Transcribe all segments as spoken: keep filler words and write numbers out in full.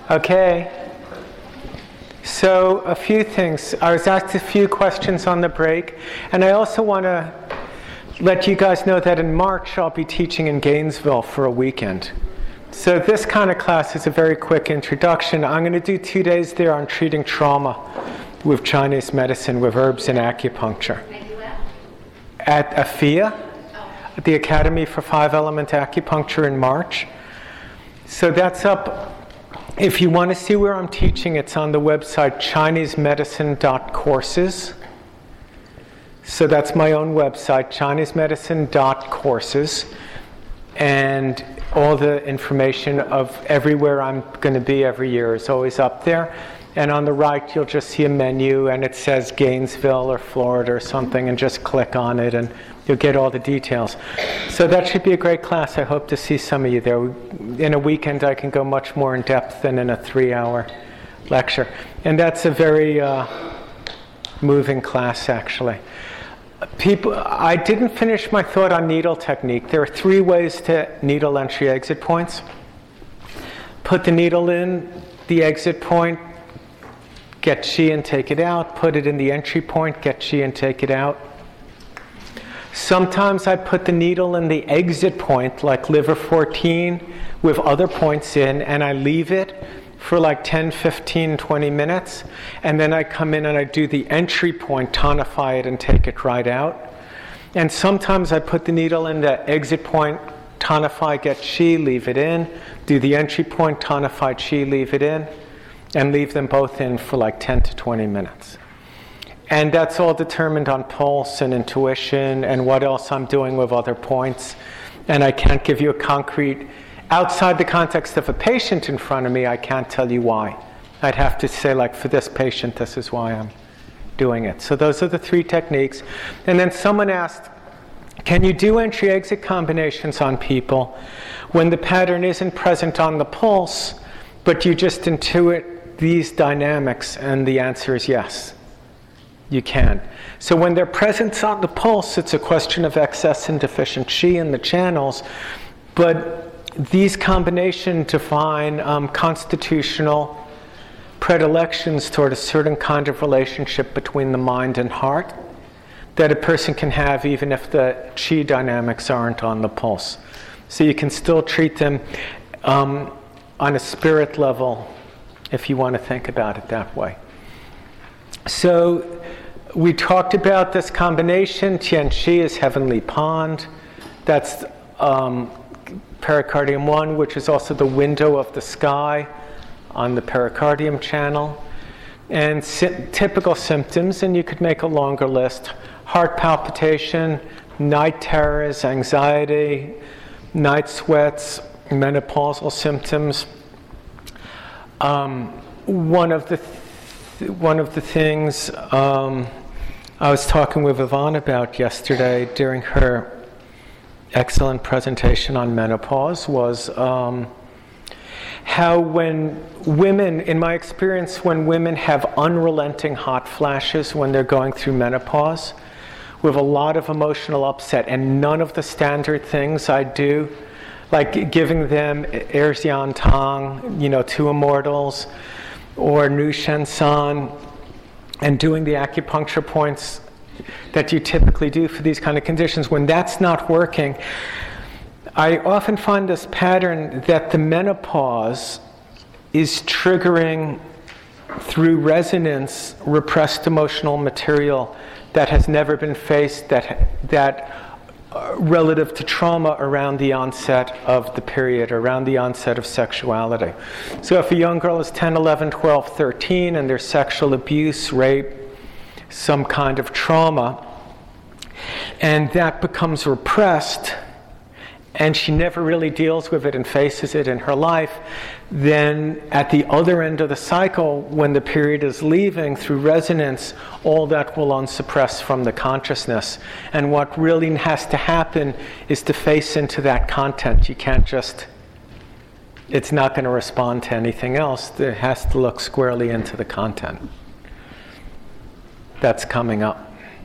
Okay. So a few things. I was asked a few questions on the break, and I also want to let you guys know that in March I'll be teaching in Gainesville for a weekend. So this kind of class is a very quick introduction. I'm going to do two days there on treating trauma with Chinese medicine, with herbs and acupuncture. At A F I A, at the Academy for Five Element Acupuncture in March. So that's up. If you want to see where I'm teaching, it's on the website chinese medicine dot courses. So that's my own website, chinese medicine dot courses. And all the information of everywhere I'm going to be every year is always up there. And on the right, you'll just see a menu, and it says Gainesville or Florida or something, and just click on it, and you'll get all the details. So that should be a great class. I hope to see some of you there. In a weekend, I can go much more in depth than in a three-hour lecture. And that's a very uh, moving class, actually. People, I didn't finish my thought on needle technique. There are three ways to needle entry-exit points. Put the needle in the exit point, get chi and take it out. Put it in the entry point, get chi and take it out. Sometimes I put the needle in the exit point, like liver fourteen, with other points in, and I leave it for like ten, fifteen, twenty minutes. And then I come in and I do the entry point, tonify it, and take it right out. And sometimes I put the needle in the exit point, tonify, get chi, leave it in. Do the entry point, tonify, chi, leave it in. And leave them both in for like ten to twenty minutes. And that's all determined on pulse and intuition and what else I'm doing with other points. And I can't give you a concrete, outside the context of a patient in front of me, I can't tell you why. I'd have to say, like, for this patient, this is why I'm doing it. So those are the three techniques. And then someone asked, can you do entry-exit combinations on people when the pattern isn't present on the pulse, but you just intuit these dynamics? And the answer is yes. You can. So when they're present on the pulse, it's a question of excess and deficient chi in the channels. But these combinations define um, constitutional predilections toward a certain kind of relationship between the mind and heart that a person can have even if the chi dynamics aren't on the pulse. So you can still treat them um, on a spirit level if you want to think about it that way. So we talked about this combination. Tian Chi is heavenly pond. That's um, pericardium one, which is also the window of the sky on the pericardium channel. And sy- typical symptoms, and you could make a longer list: heart palpitation, night terrors, anxiety, night sweats, menopausal symptoms. Um, one of the th- One of the things um, I was talking with Yvonne about yesterday during her excellent presentation on menopause was um, how when women, in my experience, when women have unrelenting hot flashes when they're going through menopause with a lot of emotional upset, and none of the standard things I do, like giving them Erzian Tang, you know, two immortals, or Nu Shen San, and doing the acupuncture points that you typically do for these kind of conditions, when that's not working, I often find this pattern that the menopause is triggering, through resonance, repressed emotional material that has never been faced, that that Uh, relative to trauma around the onset of the period, around the onset of sexuality. So if a young girl is ten, eleven, twelve, thirteen, and there's sexual abuse, rape, some kind of trauma, and that becomes repressed, and she never really deals with it and faces it in her life, then at the other end of the cycle, when the period is leaving through resonance, all that will unsuppress from the consciousness. And what really has to happen is to face into that content. You can't just, it's not going to respond to anything else. It has to look squarely into the content. That's coming up.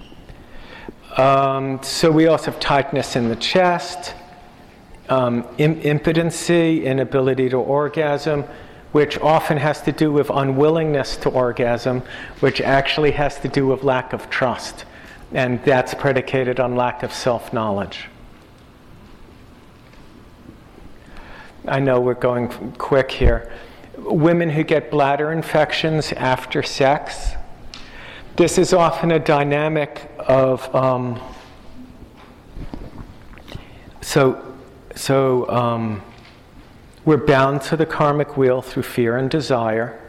Um, so we also have tightness in the chest, um, im- impotency, inability to orgasm, which often has to do with unwillingness to orgasm, which actually has to do with lack of trust. And that's predicated on lack of self-knowledge. I know we're going quick here. Women who get bladder infections after sex, this is often a dynamic of um, so so um, we're bound to the karmic wheel through fear and desire.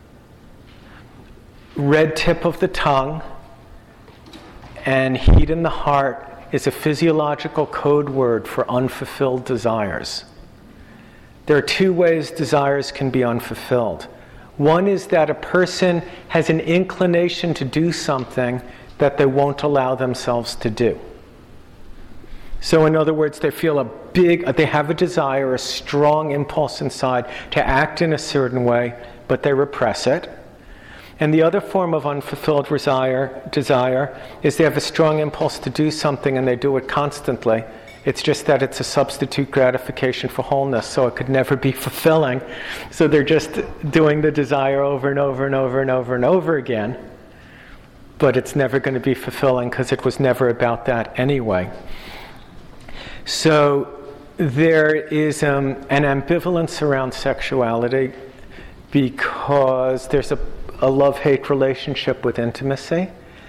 Red tip of the tongue and heat in the heart is a physiological code word for unfulfilled desires. There are two ways desires can be unfulfilled. One is that a person has an inclination to do something that they won't allow themselves to do. So in other words, they feel a big, they have a desire, a strong impulse inside to act in a certain way, but they repress it. And the other form of unfulfilled desire, desire is they have a strong impulse to do something and they do it constantly. It's just that it's a substitute gratification for wholeness, so it could never be fulfilling. So they're just doing the desire over and over and over and over and over again, but it's never going to be fulfilling because it was never about that anyway. So there is um, an ambivalence around sexuality because there's a, a love-hate relationship with intimacy.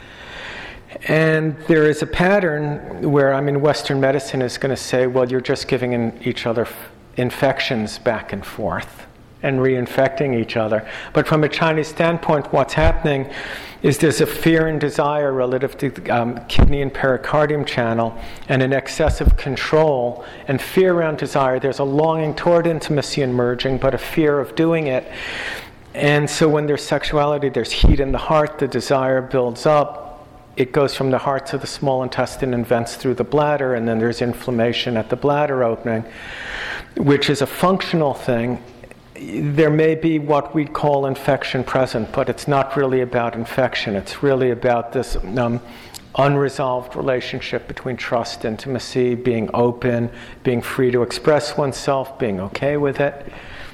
And there is a pattern where, I mean, Western medicine is going to say, well, you're just giving in each other f- infections back and forth and reinfecting each other. But from a Chinese standpoint, what's happening is there's a fear and desire relative to the um, kidney and pericardium channel and an excessive control and fear around desire. There's a longing toward intimacy and merging, but a fear of doing it. And so when there's sexuality, there's heat in the heart, the desire builds up. It goes from the heart to the small intestine and vents through the bladder, and then there's inflammation at the bladder opening, which is a functional thing. There may be what we call infection present, but it's not really about infection. It's really about this um, unresolved relationship between trust, intimacy, being open, being free to express oneself, being okay with it.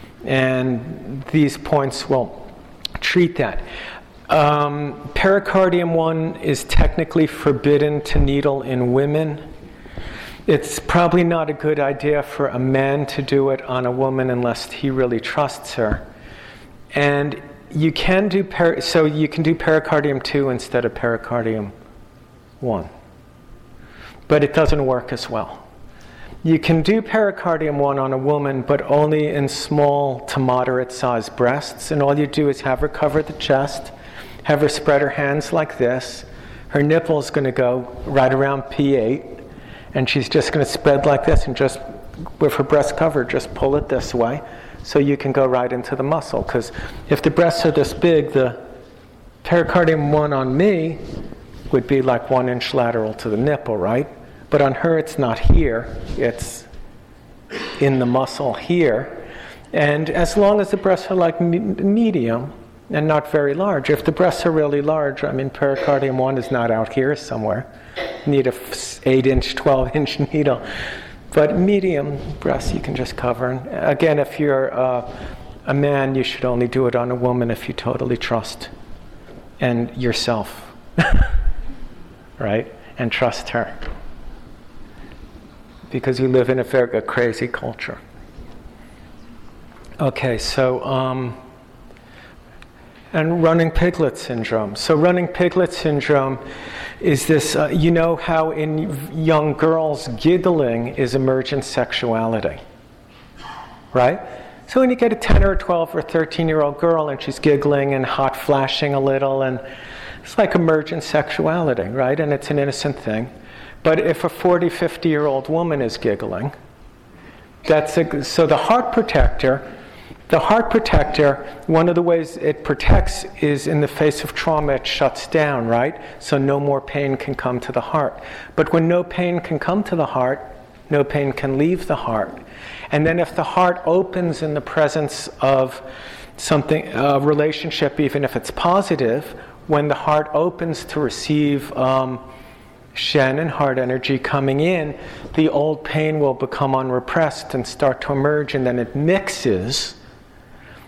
And these points will treat that. Um, pericardium one is technically forbidden to needle in women. It's probably not a good idea for a man to do it on a woman unless he really trusts her. And you can do peri- so you can do pericardium two instead of pericardium one, but it doesn't work as well. You can do pericardium one on a woman, but only in small to moderate sized breasts, and all you do is have her cover the chest. Have her spread her hands like this. Her nipple is going to go right around P eight, and she's just going to spread like this and just, with her breast covered, just pull it this way so you can go right into the muscle. Because if the breasts are this big, the pericardium one on me would be like one inch lateral to the nipple, right? But on her, it's not here. It's in the muscle here. And as long as the breasts are like me- medium, and not very large. If the breasts are really large, I mean, pericardium one is not out here somewhere. You need a eight inch, twelve inch needle. But medium breasts you can just cover. And again, if you're uh, a man, you should only do it on a woman if you totally trust and yourself, right? And trust her. Because you live in a very a crazy culture. Okay, so... Um, And running piglet syndrome. So running piglet syndrome is this, uh, you know how in young girls giggling is emergent sexuality, right? So when you get a ten or a twelve or thirteen year old girl and she's giggling and hot flashing a little, and it's like emergent sexuality, right? And it's an innocent thing. But if a forty, fifty year old woman is giggling, that's a, so the heart protector The heart protector, one of the ways it protects is in the face of trauma, it shuts down, right? So no more pain can come to the heart. But when no pain can come to the heart, no pain can leave the heart. And then if the heart opens in the presence of something, a relationship, even if it's positive, when the heart opens to receive um, Shen and heart energy coming in, the old pain will become unrepressed and start to emerge, and then it mixes.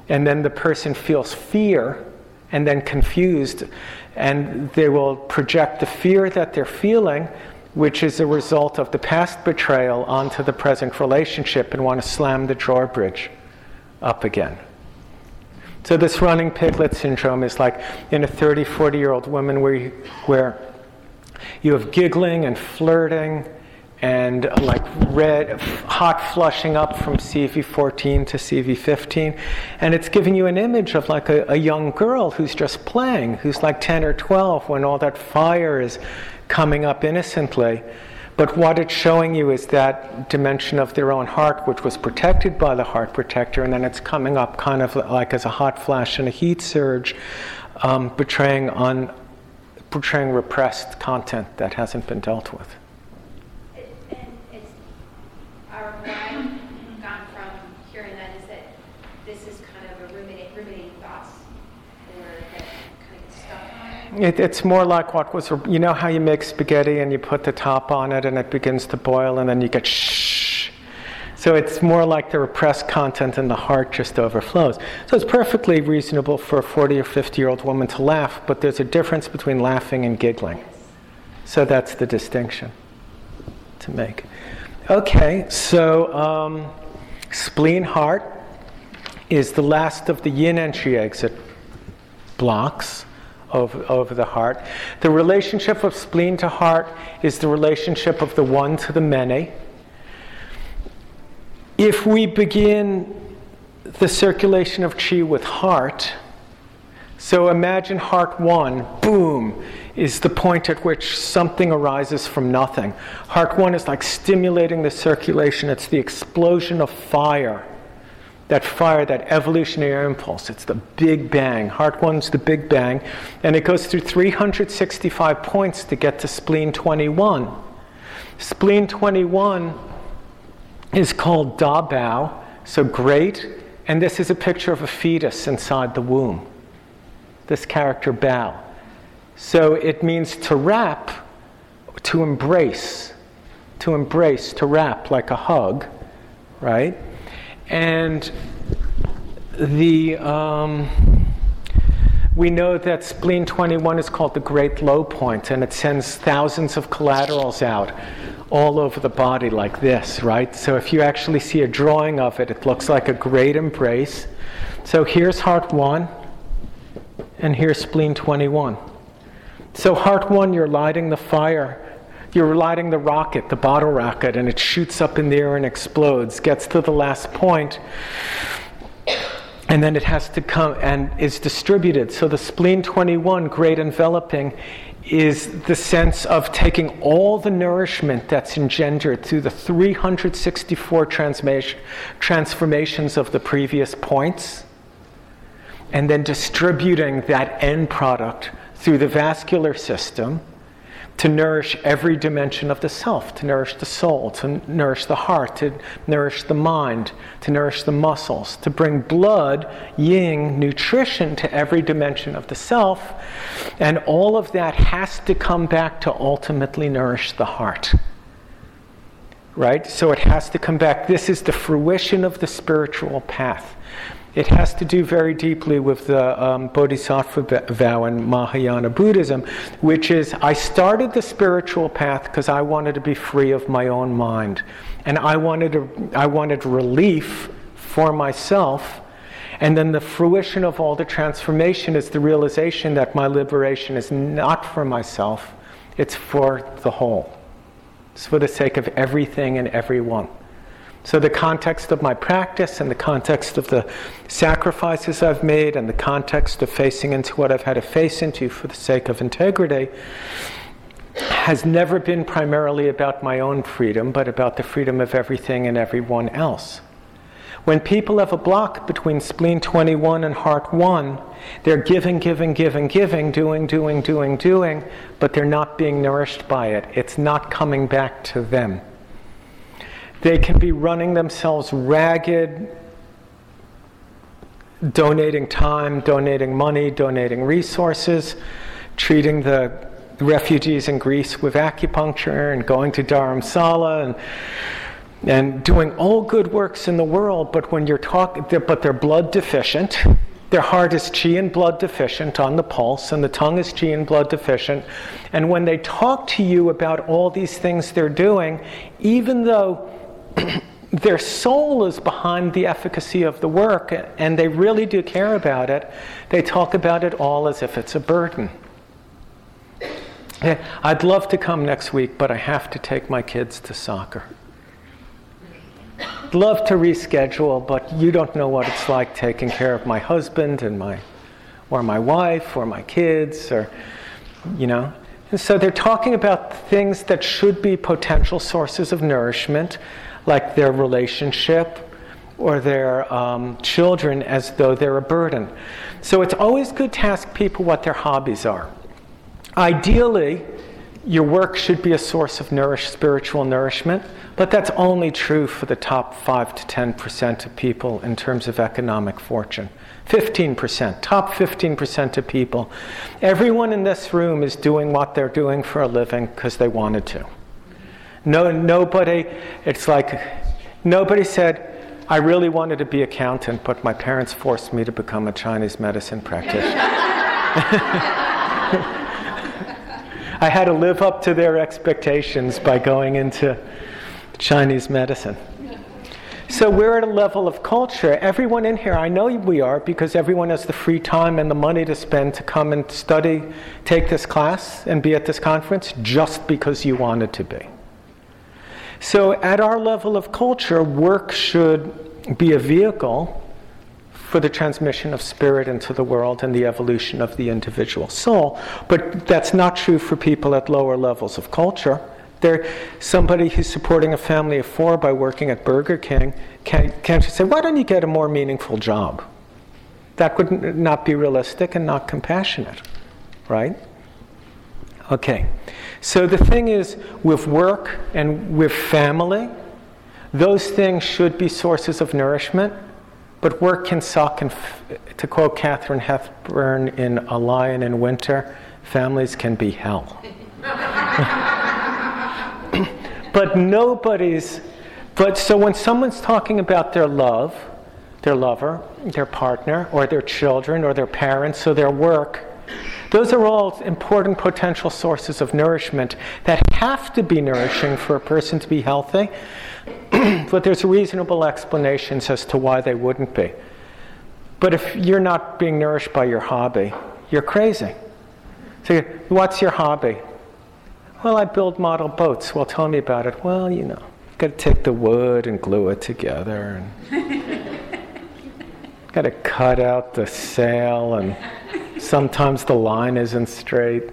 and then the person feels fear and then confused, and they will project the fear that they're feeling, which is a result of the past betrayal, onto the present relationship and want to slam the drawbridge up again. So this running piglet syndrome is like in a thirty, forty-year-old woman where you, where you have giggling and flirting and like red, hot flushing up from C V fourteen to C V fifteen. And it's giving you an image of like a, a young girl who's just playing, who's like ten or twelve when all that fire is coming up innocently. But what it's showing you is that dimension of their own heart, which was protected by the heart protector, and then it's coming up kind of like as a hot flash and a heat surge, um, betraying on, portraying repressed content that hasn't been dealt with. It, and it's our what I've gotten from hearing that is that this is kind of a ruminating, ruminating thoughts, or that kind of get stuck on it. It, it's more like what was, you know how you make spaghetti and you put the top on it and it begins to boil and then you get shh. So it's more like the repressed content in the heart just overflows. So it's perfectly reasonable for a forty or fifty-year-old woman to laugh, but there's a difference between laughing and giggling. So that's the distinction to make. Okay, so um, spleen heart is the last of the yin entry exit blocks over, over the heart. The relationship of spleen to heart is the relationship of the one to the many. If we begin the circulation of chi with heart, so imagine heart one, boom, is the point at which something arises from nothing. Heart one is like stimulating the circulation. It's the explosion of fire. That fire, that evolutionary impulse, it's the Big Bang. Heart one's the Big Bang, and it goes through three hundred sixty-five points to get to spleen twenty-one. Spleen twenty-one is called Da Bao, so great, and this is a picture of a fetus inside the womb. This character Bao. So it means to wrap, to embrace, to embrace, to wrap like a hug, right? And the um, we know that spleen twenty-one is called the great low point, and it sends thousands of collaterals out all over the body like this, right? So if you actually see a drawing of it, it looks like a great embrace. So here's heart one, and here's spleen twenty-one. So heart one, you're lighting the fire. You're lighting the rocket, the bottle rocket, and it shoots up in the air and explodes, gets to the last point, and then it has to come and is distributed. So the spleen twenty-one, great enveloping, is the sense of taking all the nourishment that's engendered through the three hundred sixty-four transformation, transformations of the previous points, and then distributing that end product through the vascular system to nourish every dimension of the self, to nourish the soul, to nourish the heart, to nourish the mind, to nourish the muscles, to bring blood, yin, nutrition to every dimension of the self. And all of that has to come back to ultimately nourish the heart. Right? So it has to come back. This is the fruition of the spiritual path. It has to do very deeply with the um, Bodhisattva vow in Mahayana Buddhism, which is, I started the spiritual path because I wanted to be free of my own mind. And I wanted to, I wanted relief for myself. And then the fruition of all the transformation is the realization that my liberation is not for myself, it's for the whole. It's for the sake of everything and everyone. So the context of my practice and the context of the sacrifices I've made and the context of facing into what I've had to face into for the sake of integrity has never been primarily about my own freedom, but about the freedom of everything and everyone else. When people have a block between spleen twenty-one and heart one, they're giving, giving, giving, giving, doing, doing, doing, doing, but they're not being nourished by it. It's not coming back to them. They can be running themselves ragged, donating time, donating money, donating resources, treating the refugees in Greece with acupuncture and going to Dharamsala and and doing all good works in the world, but when you're talking, but they're blood deficient. Their heart is chi and blood deficient on the pulse, and the tongue is chi and blood deficient. And when they talk to you about all these things they're doing, even though their soul is behind the efficacy of the work, and they really do care about it, they talk about it all as if it's a burden. I'd love to come next week, but I have to take my kids to soccer. Love to reschedule, but you don't know what it's like taking care of my husband and my, or my wife, or my kids, or, you know. And so they're talking about things that should be potential sources of nourishment, like their relationship or their um, children, as though they're a burden. So it's always good to ask people what their hobbies are. Ideally, your work should be a source of nourish, spiritual nourishment, but that's only true for the top five to ten percent of people in terms of economic fortune. fifteen percent, top fifteen percent of people. Everyone in this room is doing what they're doing for a living because they wanted to. No, nobody, it's like, nobody said, I really wanted to be an accountant, but my parents forced me to become a Chinese medicine practitioner. I had to live up to their expectations by going into Chinese medicine. So we're at a level of culture. Everyone in here, I know we are, because everyone has the free time and the money to spend to come and study, take this class, and be at this conference just because you wanted to be. So at our level of culture, work should be a vehicle for the transmission of spirit into the world and the evolution of the individual soul. But that's not true for people at lower levels of culture. They're somebody who's supporting a family of four by working at Burger King. Can't, can't you say, why don't you get a more meaningful job? That would not be realistic and not compassionate, right? Okay. So the thing is, with work and with family, those things should be sources of nourishment. But work can suck, and f- to quote Katharine Hepburn in A Lion in Winter, families can be hell. But nobody's, but so when someone's talking about their love, their lover, their partner, or their children, or their parents, or their work, those are all important potential sources of nourishment that have to be nourishing for a person to be healthy. But there's reasonable explanations as to why they wouldn't be. But if you're not being nourished by your hobby, you're crazy. So what's your hobby? Well, I build model boats. Well, tell me about it. Well, you know, got to take the wood and glue it together, and got to cut out the sail, and sometimes the line isn't straight.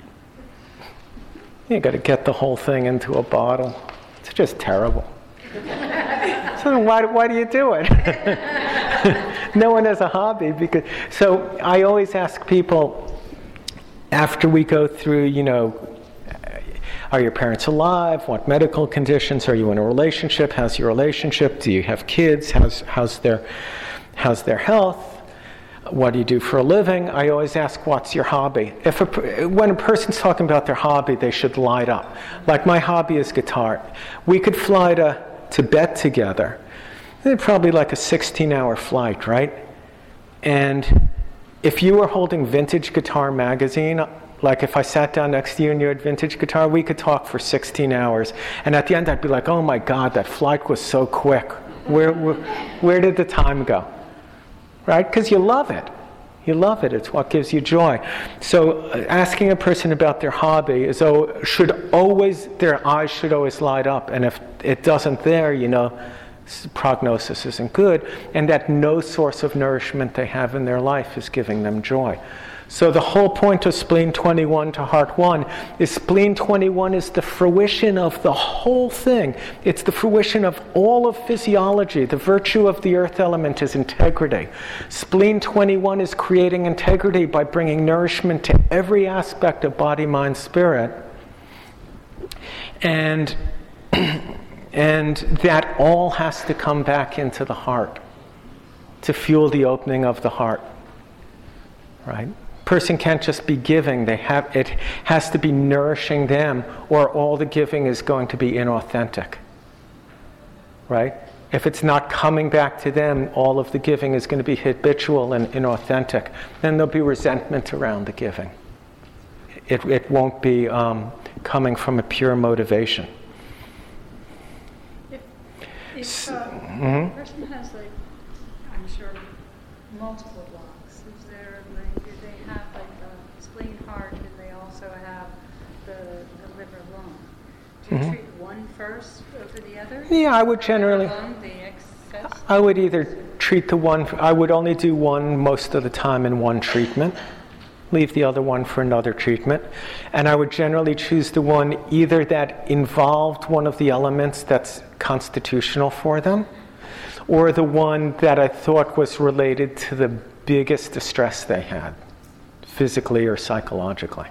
You got to get the whole thing into a bottle. It's just terrible. So then why, why do you do it? No one has a hobby. because. So I always ask people, after we go through, you know, are your parents alive? What medical conditions? Are you in a relationship? How's your relationship? Do you have kids? How's, how's, their, how's their health? What do you do for a living? I always ask, what's your hobby? If a, when a person's talking about their hobby, they should light up. Like, my hobby is guitar. We could fly to Tibet together. It's probably like a sixteen-hour flight, right? And if you were holding Vintage Guitar magazine, like if I sat down next to you and you had Vintage Guitar, we could talk for sixteen hours. And at the end, I'd be like, oh my God, that flight was so quick. Where, where, where did the time go? Right? Because you love it. You love it. It's what gives you joy. So uh, asking a person about their hobby is oh, should always, their eyes should always light up. And if it doesn't there, you know, prognosis isn't good. And that no source of nourishment they have in their life is giving them joy. So the whole point of spleen twenty-one to heart one is spleen twenty-one is the fruition of the whole thing. It's the fruition of all of physiology. The virtue of the earth element is integrity. Spleen twenty-one is creating integrity by bringing nourishment to every aspect of body, mind, spirit. And, and that all has to come back into the heart to fuel the opening of the heart. Right? Person can't just be giving. They have it has to be nourishing them, or all the giving is going to be inauthentic. right? If it's not coming back to them, all of the giving is going to be habitual and inauthentic. Then there'll be resentment around the giving. It, it won't be um, coming from a pure motivation. If, if uh, mm-hmm. a person has, like, I'm sure, multiple blocks, is there, like, do they have, like, a spleen, heart, and they also have the, the liver, lung? Do you mm-hmm. treat one first over the other? Yeah, I would generally. Lung, the excess? I would either treat the one, I would only do one most of the time in one treatment, leave the other one for another treatment, and I would generally choose the one either that involved one of the elements that's constitutional for them, or the one that I thought was related to the biggest distress they had, physically or psychologically.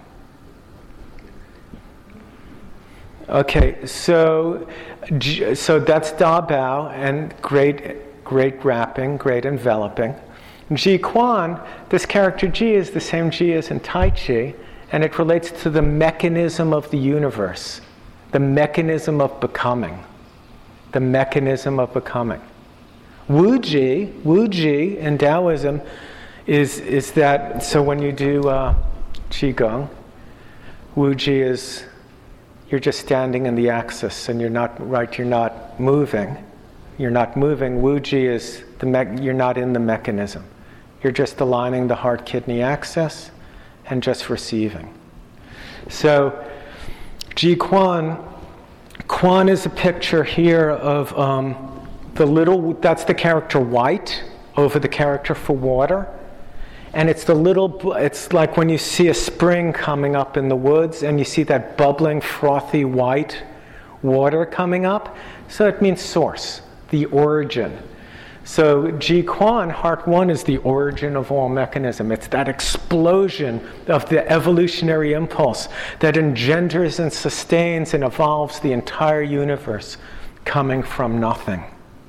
Okay, so so that's Da Bao, and great, great wrapping, great enveloping. Ji Quan, this character Ji is the same Ji as in Tai Chi, and it relates to the mechanism of the universe, the mechanism of becoming, the mechanism of becoming. Wu Ji, Wu Ji in Taoism is is that, so when you do uh, Qigong, Wu Ji is, you're just standing in the axis and you're not, right, you're not moving. You're not moving. Wu Ji is, the me- you're not in the mechanism. You're just aligning the heart-kidney axis and just receiving. So, Ji Quan, Quan is a picture here of um, the little, that's the character white over the character for water. And it's the little, it's like when you see a spring coming up in the woods and you see that bubbling, frothy white water coming up. So it means source, the origin. So Ji Quan, heart one, is the origin of all mechanism. It's that explosion of the evolutionary impulse that engenders and sustains and evolves the entire universe coming from nothing.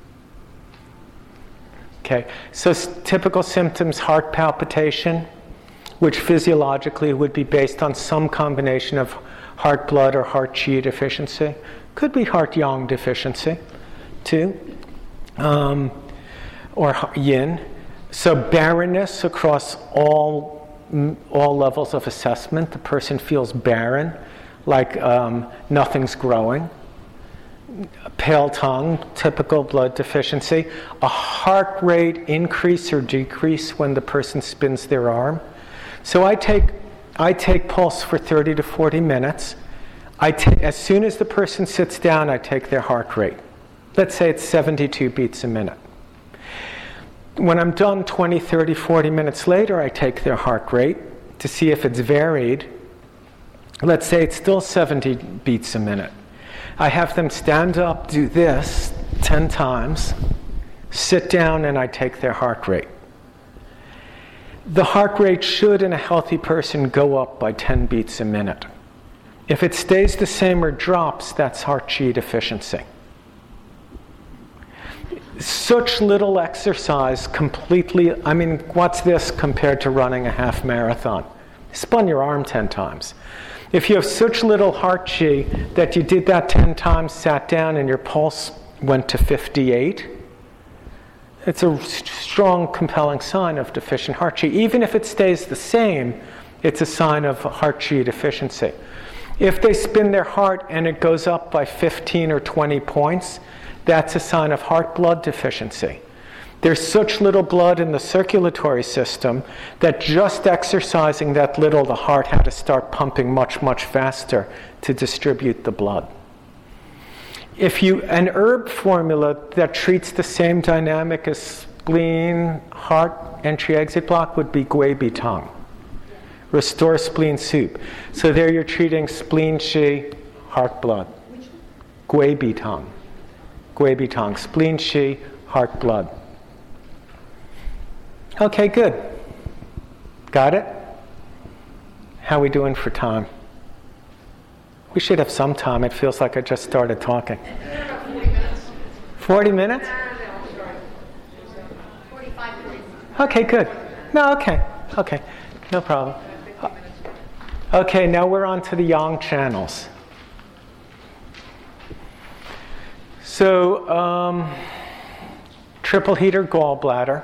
Okay, so s- typical symptoms, heart palpitation, which physiologically would be based on some combination of heart blood or heart qi deficiency. Could be heart yang deficiency, too. Um, or yin. So barrenness across all all levels of assessment. The person feels barren, like um, nothing's growing. Pale tongue, typical blood deficiency. A heart rate increase or decrease when the person spins their arm. So I take I take pulse for thirty to forty minutes. I ta- as soon as the person sits down, I take their heart rate. Let's say it's seventy-two beats a minute. When I'm done twenty, thirty, forty minutes later, I take their heart rate to see if it's varied. Let's say it's still seventy beats a minute. I have them stand up, do this ten times, sit down, and I take their heart rate. The heart rate should, in a healthy person, go up by ten beats a minute. If it stays the same or drops, that's heart qi deficiency. Such little exercise completely, I mean, what's this compared to running a half marathon? Spun your arm ten times. If you have such little heart qi that you did that ten times, sat down, and your pulse went to fifty-eight, it's a strong, compelling sign of deficient heart qi. Even if it stays the same, it's a sign of heart qi deficiency. If they spin their heart and it goes up by fifteen or twenty points, that's a sign of heart blood deficiency. There's such little blood in the circulatory system that just exercising that little, the heart had to start pumping much, much faster to distribute the blood. If you, an herb formula that treats the same dynamic as spleen, heart, entry-exit block would be Gui Bi Tong. Restore spleen soup. So there you're treating spleen qi, heart blood. Gui Bi Tong. Gui Bi Tong. Spleen qi, heart blood. Okay, good. Got it? How are we doing for time? We should have some time. It feels like I just started talking. forty minutes. forty minutes? forty-five minutes. Okay, good. No, okay. Okay. No problem. Okay, now we're on to the yang channels. So, um, triple heater gallbladder.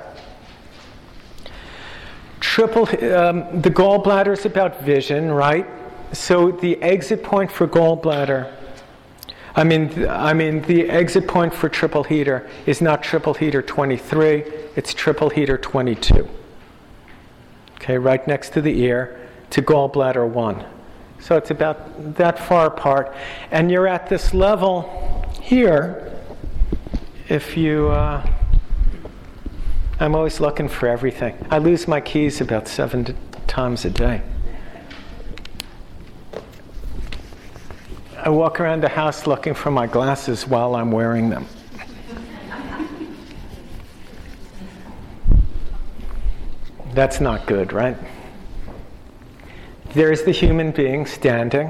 Triple, um, the gallbladder is about vision, right? So the exit point for gallbladder, I mean, I mean the exit point for triple heater is not triple heater twenty-three, it's triple heater twenty-two. Okay, right next to the ear to gallbladder one. So it's about that far apart. And you're at this level here, if you, uh, I'm always looking for everything. I lose my keys about seven t- times a day. I walk around the house looking for my glasses while I'm wearing them. That's not good, right? There's the human being standing,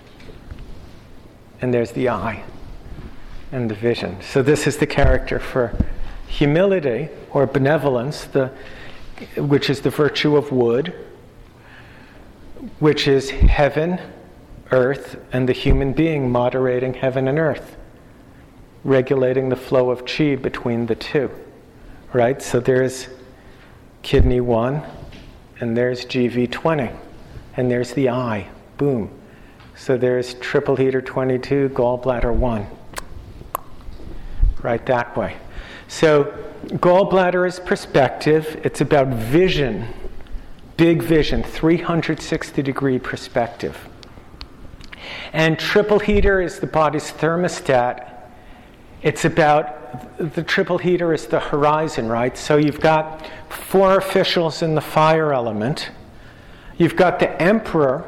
and there's the eye and the vision. So this is the character for humility or benevolence, the, which is the virtue of wood, which is heaven, earth, and the human being moderating heaven and earth, regulating the flow of chi between the two, right? So there's kidney one, and there's G V twenty, and there's the eye, boom. So there's triple heater twenty-two, gallbladder one, right that way. So gallbladder is perspective. It's about vision, big vision, three hundred sixty degree perspective. And triple heater is the body's thermostat. It's about, the triple heater is the horizon, right? So you've got four officials in the fire element. You've got the emperor,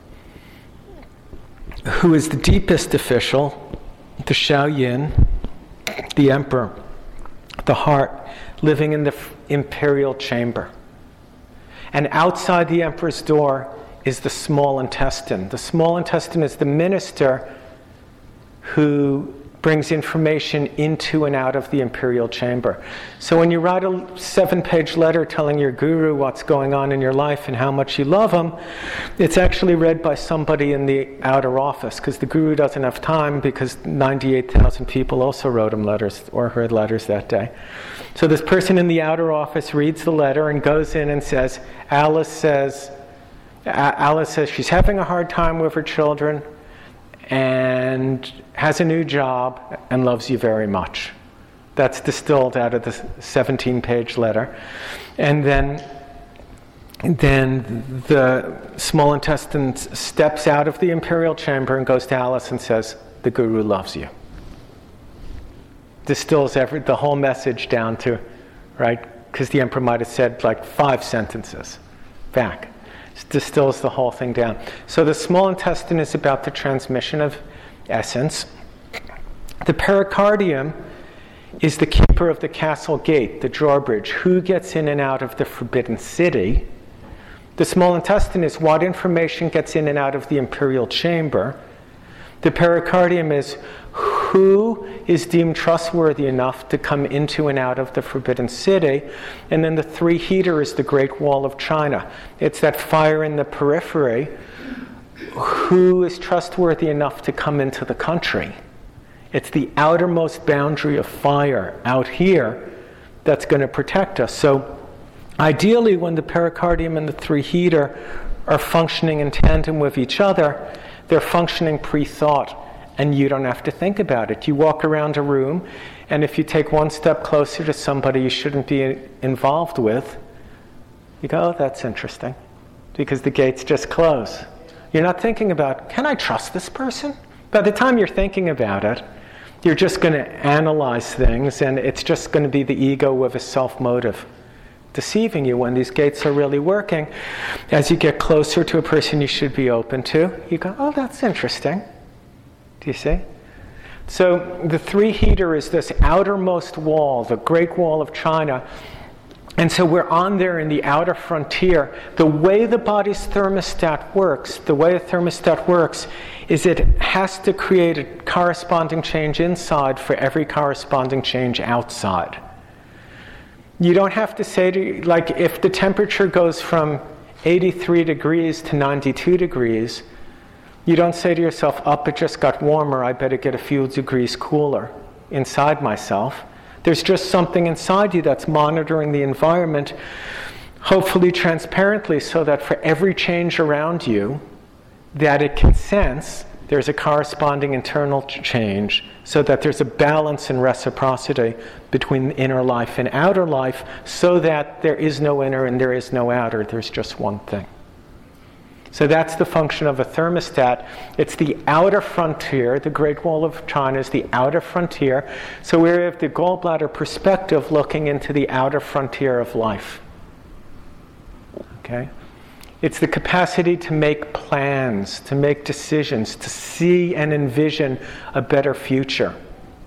who is the deepest official, the Shaoyin, the emperor, the heart, living in the imperial chamber. And outside the emperor's door is the small intestine. The small intestine is the minister who brings information into and out of the imperial chamber. So when you write a seven-page letter telling your guru what's going on in your life and how much you love him, it's actually read by somebody in the outer office, because the guru doesn't have time, because ninety-eight thousand people also wrote him letters or heard letters that day. So this person in the outer office reads the letter and goes in and says, Alice says, Alice says she's having a hard time with her children and has a new job and loves you very much. That's distilled out of the seventeen-page letter. And then, then the small intestine steps out of the imperial chamber and goes to Alice and says, the guru loves you. Distills every, the whole message down to, right? Because the emperor might have said like five sentences back. Distills the whole thing down. So the small intestine is about the transmission of essence. The pericardium is the keeper of the castle gate, the drawbridge. Who gets in and out of the forbidden city? The small intestine is what information gets in and out of the imperial chamber. The pericardium is who is deemed trustworthy enough to come into and out of the forbidden city. And then the three heater is the Great Wall of China. It's that fire in the periphery. Who is trustworthy enough to come into the country? It's the outermost boundary of fire out here that's going to protect us. So ideally, when the pericardium and the three heater are functioning in tandem with each other, they're functioning pre-thought, and you don't have to think about it. You walk around a room, and if you take one step closer to somebody you shouldn't be involved with, you go, oh, that's interesting, because the gates just close. You're not thinking about, can I trust this person? By the time you're thinking about it, you're just going to analyze things, and it's just going to be the ego with a self-motive deceiving you when these gates are really working. As you get closer to a person you should be open to, you go, oh, that's interesting. Do you see? So the three heater is this outermost wall, the Great Wall of China. And so we're on there in the outer frontier. The way the body's thermostat works, the way a thermostat works, is it has to create a corresponding change inside for every corresponding change outside. You don't have to say to, like, if the temperature goes from eighty-three degrees to ninety-two degrees, you don't say to yourself, up, it just got warmer, I better get a few degrees cooler. inside myself. There's just something inside you that's monitoring the environment, hopefully transparently, so that for every change around you that it can sense, there's a corresponding internal change, so that there's a balance and reciprocity between inner life and outer life, so that there is no inner and there is no outer. There's just one thing. So that's the function of a thermostat. It's the outer frontier. The Great Wall of China is the outer frontier. So we have the gallbladder perspective looking into the outer frontier of life. Okay? It's the capacity to make plans, to make decisions, to see and envision a better future.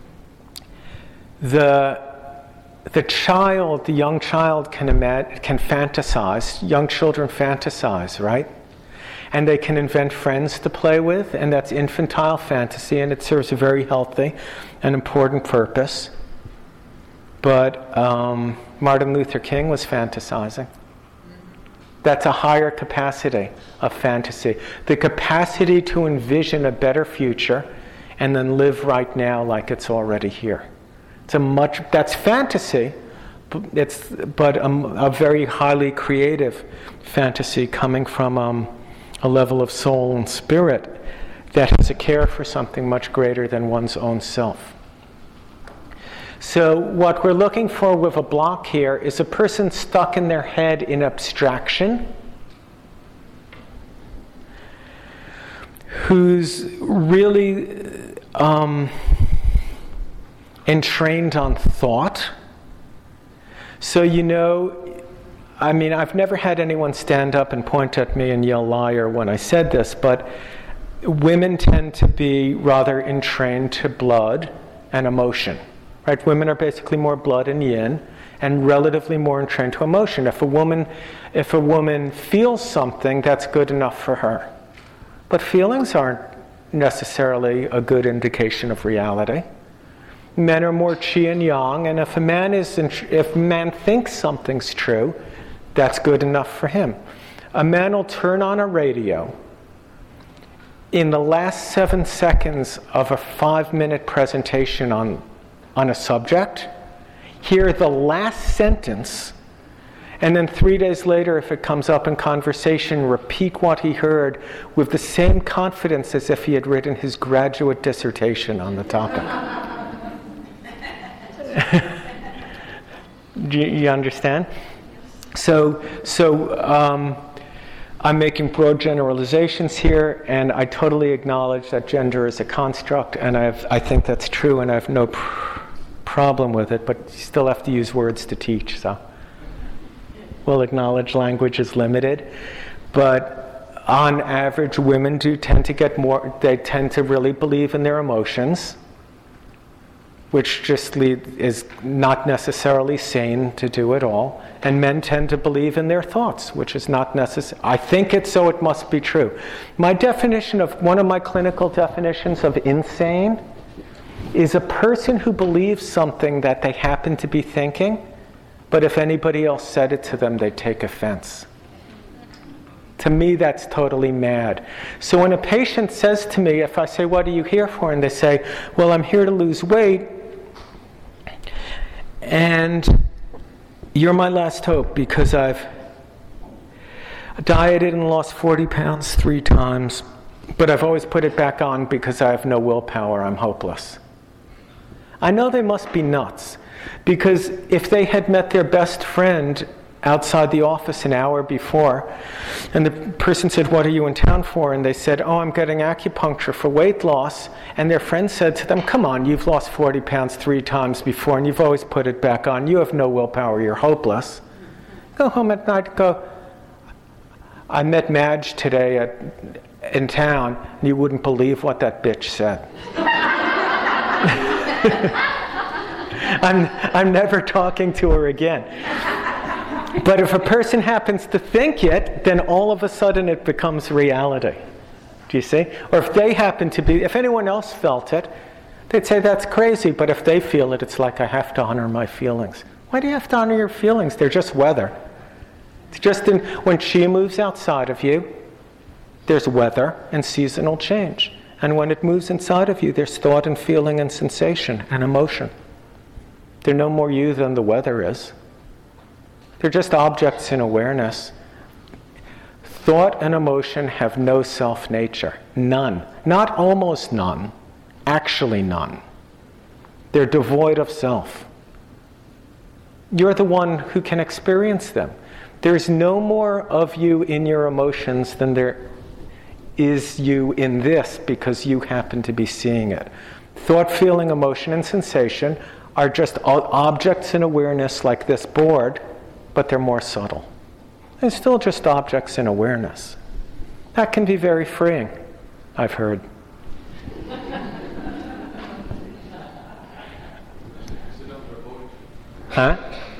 The, the child, the young child can, imagine, can fantasize. Young children fantasize, right? And they can invent friends to play with, and that's infantile fantasy, and it serves a very healthy and important purpose. But um, Martin Luther King was fantasizing. That's a higher capacity of fantasy. The capacity to envision a better future and then live right now like it's already here. It's a much, that's fantasy, but it's but a, a very highly creative fantasy coming from um, a level of soul and spirit that has a care for something much greater than one's own self. So what we're looking for with a block here is a person stuck in their head in abstraction, who's really um, entrained on thought. So you know, I mean, I've never had anyone stand up and point at me and yell liar when I said this, but women tend to be rather entrained to blood and emotion. Right? Women are basically more blood and yin, and relatively more entrained to emotion. If a woman, if a woman feels something, that's good enough for her. But feelings aren't necessarily a good indication of reality. Men are more qi and yang, and if a man is, if a man thinks something's true, that's good enough for him. A man will turn on a radio in the last seven seconds of a five-minute presentation on on a subject, hear the last sentence, and then three days later, if it comes up in conversation, repeat what he heard with the same confidence as if he had written his graduate dissertation on the topic. Do you, you understand? So, so um, I'm making broad generalizations here, and I totally acknowledge that gender is a construct, and I've, I think that's true, and I have no pr- problem with it, but you still have to use words to teach, so we'll acknowledge language is limited. But on average, women do tend to get more, they tend to really believe in their emotions, which just lead, is not necessarily sane to do at all. And men tend to believe in their thoughts, which is not necessary. I think it's so, it must be true. My definition of, one of my clinical definitions of insane is a person who believes something that they happen to be thinking, but if anybody else said it to them, they take offense. To me, that's totally mad. So when a patient says to me, if I say, what are you here for? And they say, well, I'm here to lose weight, and you're my last hope because I've dieted and lost forty pounds three times, but I've always put it back on because I have no willpower, I'm hopeless. I know they must be nuts, because if they had met their best friend outside the office an hour before, and the person said, what are you in town for? And they said, oh, I'm getting acupuncture for weight loss. And their friend said to them, come on, you've lost forty pounds three times before, and you've always put it back on. You have no willpower, you're hopeless. Go home at night and go, I met Madge today at, in town, and you wouldn't believe what that bitch said. I'm, I'm never talking to her again. But if a person happens to think it, then all of a sudden it becomes reality. Do you see? Or if they happen to be, if anyone else felt it, they'd say that's crazy, but if they feel it, it's like I have to honor my feelings. Why do you have to honor your feelings? They're just weather. It's just in, when chi moves outside of you, there's weather and seasonal change. And when it moves inside of you, there's thought and feeling and sensation and emotion. They're no more you than the weather is. They're just objects in awareness. Thought and emotion have no self-nature. None. Not almost none. Actually none. They're devoid of self. You're the one who can experience them. There's no more of you in your emotions than there is you in this because you happen to be seeing it. Thought, feeling, emotion, and sensation are just objects in awareness like this board, but they're more subtle. They're still just objects in awareness. That can be very freeing, I've heard. Huh?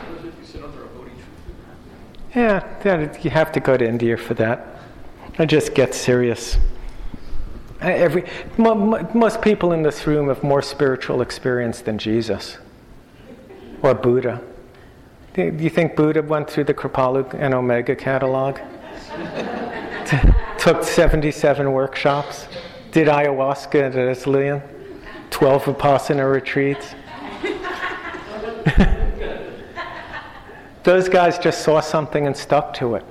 Yeah, that, you have to go to India for that. I just get serious. Every, mo, mo, most people in this room have more spiritual experience than Jesus or Buddha. Do you think Buddha went through the Kripalu and Omega catalog? Took seventy-seven workshops? Did ayahuasca at Esalen? twelve Vipassana retreats? Those guys just saw something and stuck to it.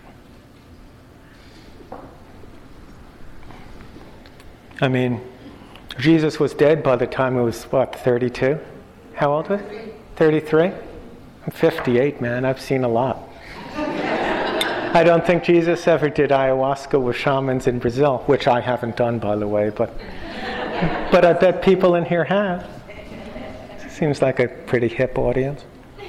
I mean, Jesus was dead by the time he was, what, thirty-two? How old was he? thirty-three? I'm fifty-eight, man. I've seen a lot. I don't think Jesus ever did ayahuasca with shamans in Brazil, which I haven't done, by the way, but but I bet people in here have. Seems like a pretty hip audience.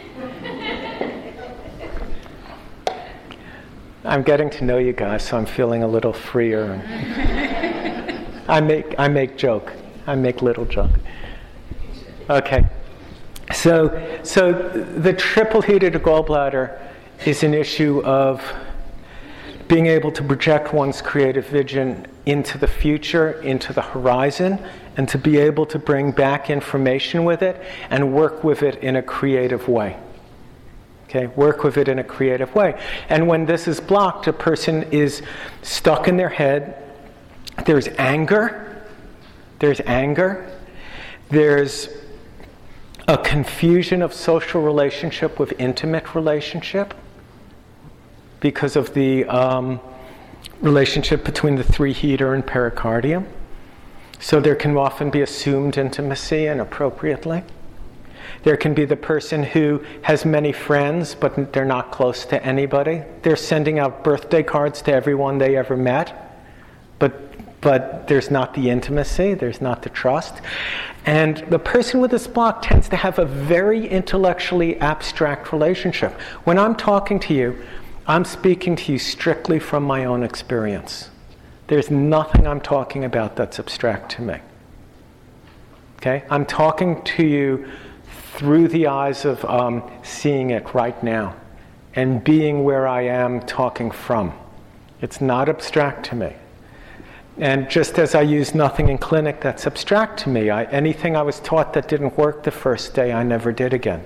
I'm getting to know you guys, so I'm feeling a little freer. I make I make joke. I make little joke. Okay. So so the triple heated gallbladder is an issue of being able to project one's creative vision into the future, into the horizon, and to be able to bring back information with it and work with it in a creative way. Okay, work with it in a creative way. And when this is blocked, a person is stuck in their head. There's anger. There's anger. There's a confusion of social relationship with intimate relationship because of the um, relationship between the three heater and pericardium. So there can often be assumed intimacy inappropriately. There can be the person who has many friends, but they're not close to anybody. They're sending out birthday cards to everyone they ever met, but but there's not the intimacy, there's not the trust. And the person with this block tends to have a very intellectually abstract relationship. When I'm talking to you, I'm speaking to you strictly from my own experience. There's nothing I'm talking about that's abstract to me. Okay? I'm talking to you through the eyes of um, seeing it right now and being where I am talking from. It's not abstract to me. And just as I use nothing in clinic that's abstract to me, I, anything I was taught that didn't work the first day, I never did again.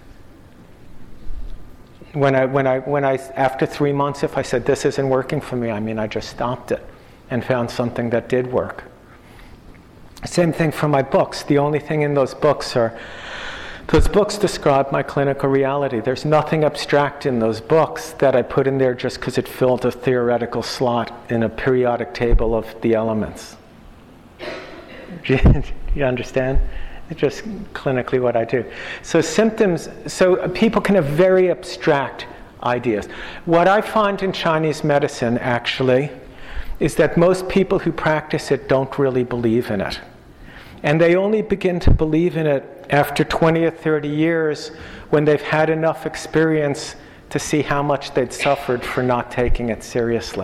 When I, when I, when I, after three months, if I said this isn't working for me, I mean I just stopped it and found something that did work. Same thing for my books. The only thing in those books are Those books describe my clinical reality. There's nothing abstract in those books that I put in there just because it filled a theoretical slot in a periodic table of the elements. Do you understand? It's just clinically what I do. So symptoms, so people can have very abstract ideas. What I find in Chinese medicine, actually, is that most people who practice it don't really believe in it. And they only begin to believe in it after twenty or thirty years when they've had enough experience to see how much they'd suffered for not taking it seriously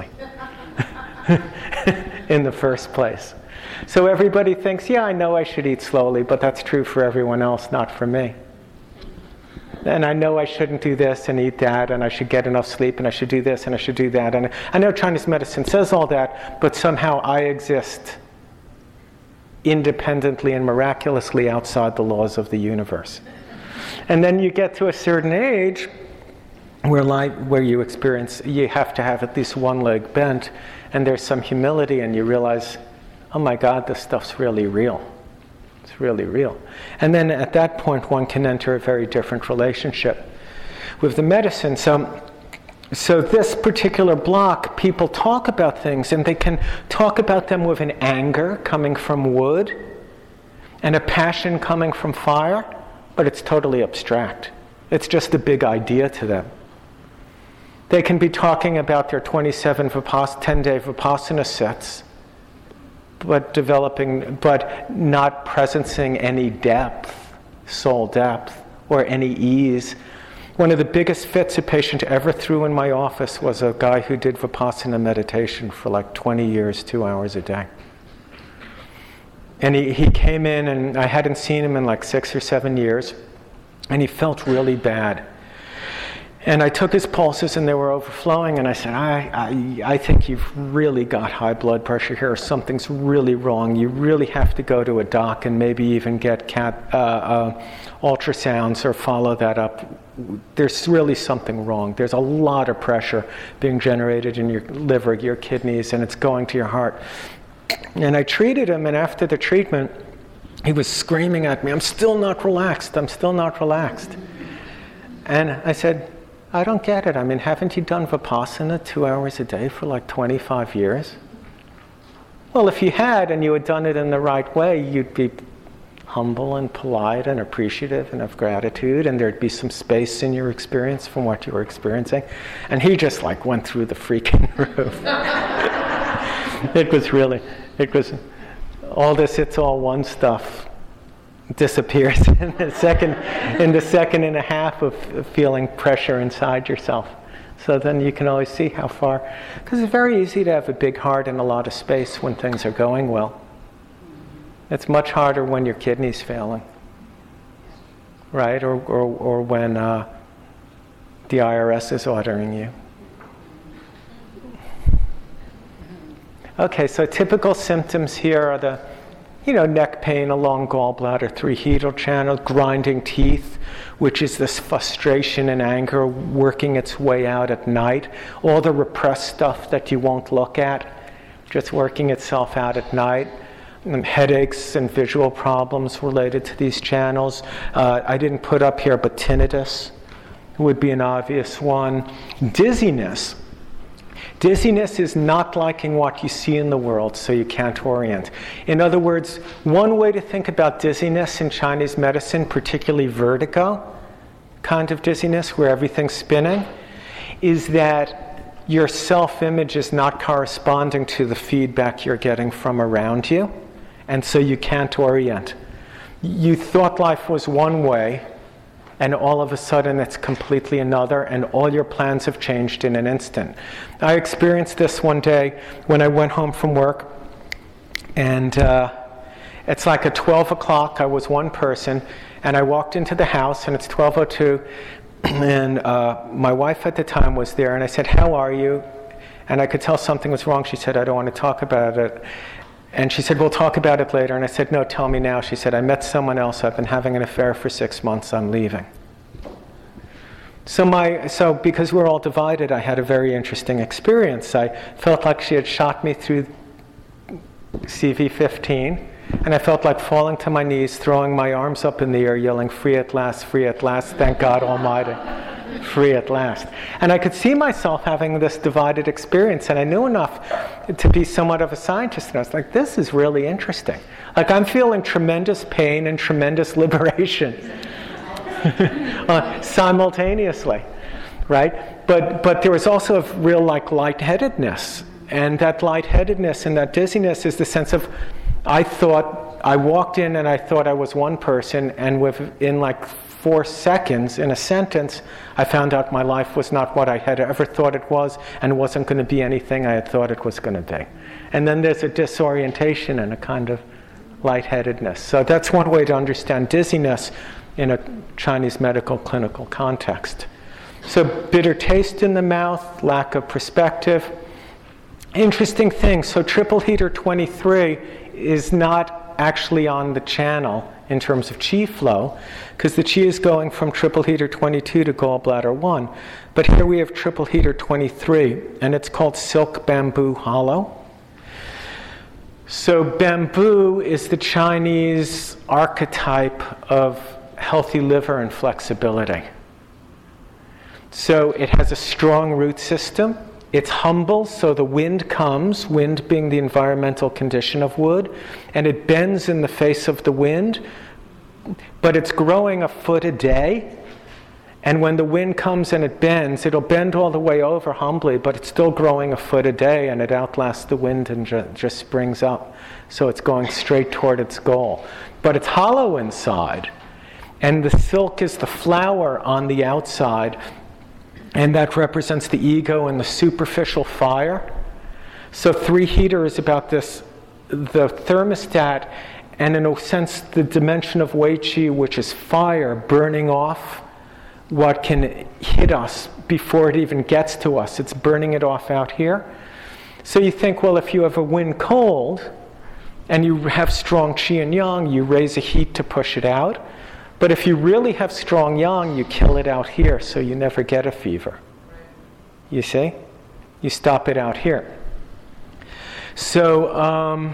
in the first place. So everybody thinks, yeah, I know I should eat slowly, but that's true for everyone else, not for me. And I know I shouldn't do this and eat that, and I should get enough sleep, and I should do this, and I should do that. And I know Chinese medicine says all that, but somehow I exist independently and miraculously outside the laws of the universe. And then you get to a certain age where life, where you experience, you have to have at least one leg bent, and there's some humility, and you realize, oh my God, this stuff's really real. It's really real. And then at that point, one can enter a very different relationship with the medicine. So, so this particular block, people talk about things, and they can talk about them with an anger coming from wood and a passion coming from fire, but it's totally abstract. It's just a big idea to them. They can be talking about their twenty-seven vipass- ten-day Vipassana sets, but developing, but not presencing any depth, soul depth, or any ease. One of the biggest fits a patient ever threw in my office was a guy who did Vipassana meditation for like twenty years, two hours a day. And he, he came in, and I hadn't seen him in like six or seven years, and he felt really bad. And I took his pulses, and they were overflowing, and I said, I, I, I think you've really got high blood pressure here. Something's really wrong. You really have to go to a doc and maybe even get cat, uh, uh, ultrasounds or follow that up. There's really something wrong. There's a lot of pressure being generated in your liver, your kidneys, and it's going to your heart. And I treated him, and after the treatment, he was screaming at me, I'm still not relaxed. I'm still not relaxed. And I said, I don't get it. I mean, haven't you done Vipassana two hours a day for like twenty-five years? Well, if you had and you had done it in the right way, you'd be humble and polite and appreciative and of gratitude, and there'd be some space in your experience from what you were experiencing. And he just like went through the freaking roof. It was really, it was all this it's all one stuff disappears in the second in the second and a half of feeling pressure inside yourself. So then you can always see how far, because it's very easy to have a big heart and a lot of space when things are going well. It's much harder when your kidney's failing, right? Or or, or when uh, the I R S is ordering you. Okay, so typical symptoms here are the You know, neck pain, a long gallbladder, three hedral channels, grinding teeth, which is this frustration and anger working its way out at night. All the repressed stuff that you won't look at, just working itself out at night. And headaches and visual problems related to these channels. Uh, I didn't put up here, but tinnitus would be an obvious one. Dizziness. Dizziness is not liking what you see in the world, so you can't orient. In other words, one way to think about dizziness in Chinese medicine, particularly vertigo kind of dizziness where everything's spinning, is that your self-image is not corresponding to the feedback you're getting from around you, and so you can't orient. You thought life was one way, and all of a sudden it's completely another, and all your plans have changed in an instant. I experienced this one day when I went home from work, and uh, it's like at twelve o'clock, I was one person, and I walked into the house, and it's twelve oh two, and uh, my wife at the time was there, and I said, how are you? And I could tell something was wrong. She said, I don't want to talk about it. And she said, we'll talk about it later. And I said, no, tell me now. She said, I met someone else. I've been having an affair for six months. I'm leaving. So my, so because we're all divided, I had a very interesting experience. I felt like she had shot me through C V fifteen. And I felt like falling to my knees, throwing my arms up in the air, yelling, free at last, free at last, thank God Almighty. Free at last. And I could see myself having this divided experience, and I knew enough to be somewhat of a scientist, and I was like, this is really interesting. Like, I'm feeling tremendous pain and tremendous liberation uh, simultaneously, right? But but there was also a real, like, lightheadedness, and that lightheadedness and that dizziness is the sense of, I thought, I walked in and I thought I was one person, and within like four seconds in a sentence, I found out my life was not what I had ever thought it was, and wasn't going to be anything I had thought it was going to be. And then there's a disorientation and a kind of lightheadedness. So that's one way to understand dizziness in a Chinese medical clinical context. So bitter taste in the mouth, lack of perspective. Interesting thing, so triple heater twenty-three is not actually on the channel in terms of qi flow, because the qi is going from triple heater twenty-two to gallbladder one. But here we have triple heater twenty-three, and it's called silk bamboo hollow. So bamboo is the Chinese archetype of healthy liver and flexibility. So it has a strong root system. It's humble, so the wind comes, wind being the environmental condition of wood, and it bends in the face of the wind, but it's growing a foot a day. And when the wind comes and it bends, it'll bend all the way over humbly, but it's still growing a foot a day, and it outlasts the wind and ju- just springs up. So it's going straight toward its goal. But it's hollow inside, and the silk is the flower on the outside, and that represents the ego and the superficial fire. So three heater is about this, the thermostat, and in a sense the dimension of Wei Qi, which is fire burning off what can hit us before it even gets to us. It's burning it off out here. So you think, well, if you have a wind cold and you have strong qi and yang, you raise a heat to push it out. But if you really have strong yang, you kill it out here, so you never get a fever. You see? You stop it out here. So, um,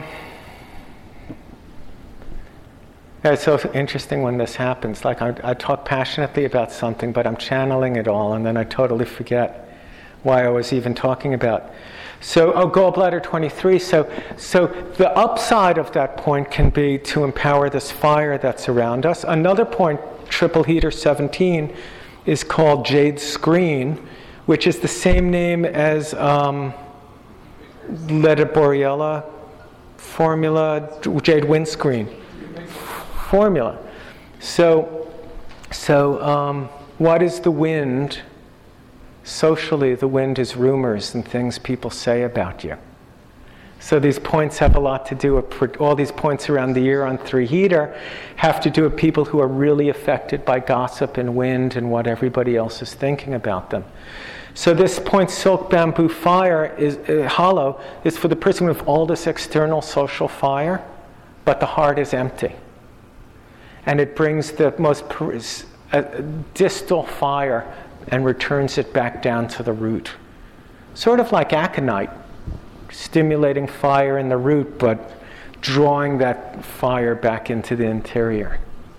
it's so interesting when this happens. Like I, I talk passionately about something, but I'm channeling it all, and then I totally forget why I was even talking about. So, oh, gallbladder twenty-three. So, so the upside of that point can be to empower this fire that's around us. Another point, triple heater seventeen, is called jade screen, which is the same name as um, Leda Boreala formula, jade windscreen formula. So, so um, what is the wind? Socially, the wind is rumors and things people say about you. So these points have a lot to do with, all these points around the ear on three heater have to do with people who are really affected by gossip and wind and what everybody else is thinking about them. So this point, silk bamboo fire, is uh, hollow, is for the person with all this external social fire, but the heart is empty. And it brings the most uh, distal fire and returns it back down to the root. Sort of like aconite, stimulating fire in the root, but drawing that fire back into the interior.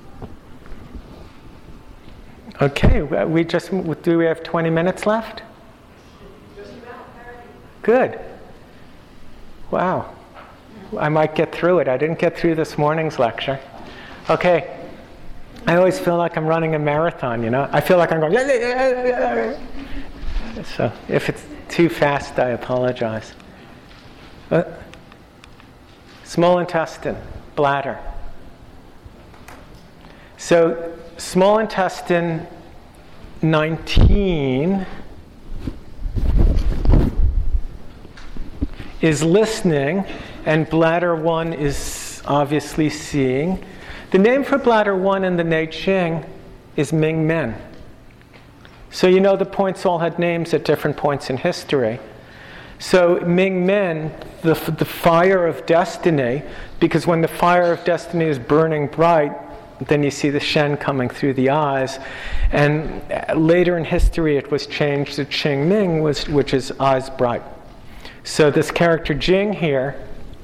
Okay, we just, do we have twenty minutes left? Good. Wow. I might get through it. I didn't get through this morning's lecture. Okay. I always feel like I'm running a marathon, you know? I feel like I'm going... So if it's too fast, I apologize. Uh, small intestine, bladder. So small intestine nineteen is listening, and bladder one is obviously seeing. The name for bladder one in the Nei Ching is Ming Men. So you know the points all had names at different points in history. So Ming Men, the, the fire of destiny, because when the fire of destiny is burning bright, then you see the Shen coming through the eyes. And later in history it was changed to Qing Ming, was, which is eyes bright. So this character Jing here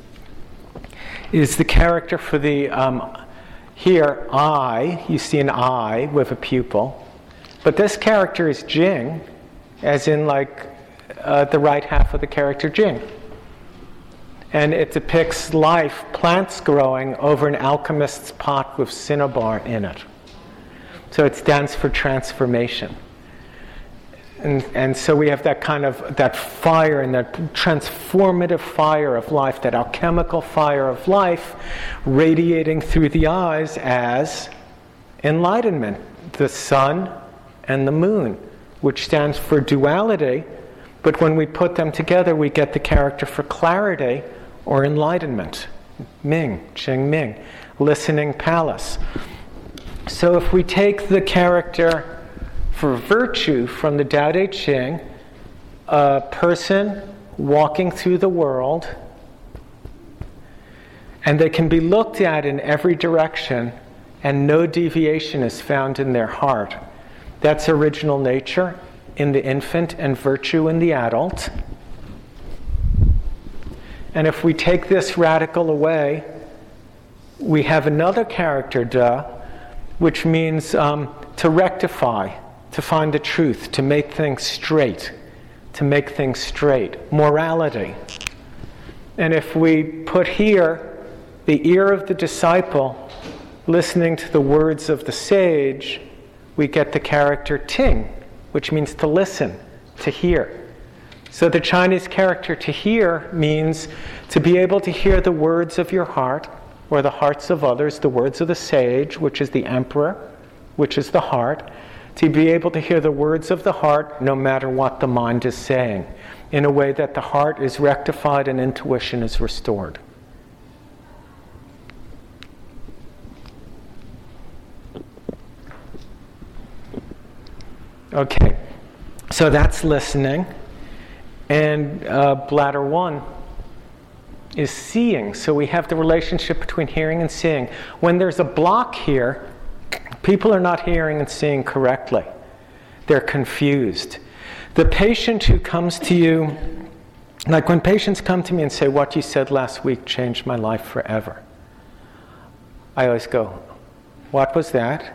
is the character for the... Um, Here, eye, you see an eye with a pupil. But this character is Jing, as in like uh, the right half of the character Jing. And it depicts life, plants growing over an alchemist's pot with cinnabar in it. So it stands for transformation. And, and so we have that kind of, that fire and that transformative fire of life, that alchemical fire of life radiating through the eyes as enlightenment, the sun and the moon, which stands for duality, but when we put them together we get the character for clarity or enlightenment, Ming, Qing Ming, listening palace. So if we take the character for virtue from the Tao Te Ching, a person walking through the world, and they can be looked at in every direction, and no deviation is found in their heart. That's original nature in the infant and virtue in the adult. And if we take this radical away, we have another character, da, which means um, to rectify, to find the truth, to make things straight, to make things straight, morality. And if we put here the ear of the disciple listening to the words of the sage, we get the character ting, which means to listen, to hear. So the Chinese character to hear means to be able to hear the words of your heart, or the hearts of others, the words of the sage, which is the emperor, which is the heart, to be able to hear the words of the heart no matter what the mind is saying, in a way that the heart is rectified and intuition is restored. Okay, so that's listening. And uh, bladder one is seeing. So we have the relationship between hearing and seeing. When there's a block here, people are not hearing and seeing correctly. They're confused. The patient who comes to you, like when patients come to me and say, "What you said last week changed my life forever," I always go, "What was that?"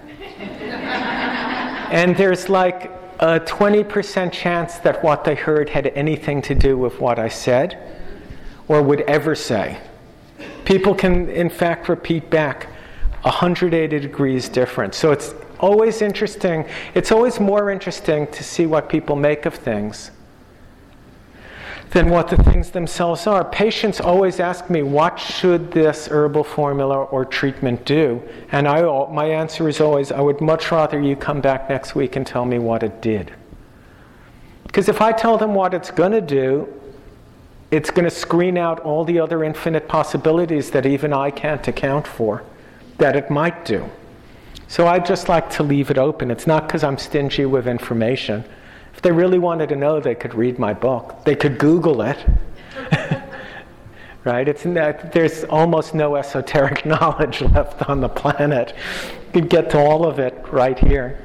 And there's like a twenty percent chance that what they heard had anything to do with what I said or would ever say. People can, in fact, repeat back one hundred eighty degrees different. So it's always interesting. It's always more interesting to see what people make of things than what the things themselves are. Patients always ask me, what should this herbal formula or treatment do? And I, my answer is always, I would much rather you come back next week and tell me what it did. Because if I tell them what it's going to do, it's going to screen out all the other infinite possibilities that even I can't account for that it might do. So I just like to leave it open. It's not because I'm stingy with information. If they really wanted to know, they could read my book. They could Google it. Right? It's not, there's almost no esoteric knowledge left on the planet. You could get to all of it right here.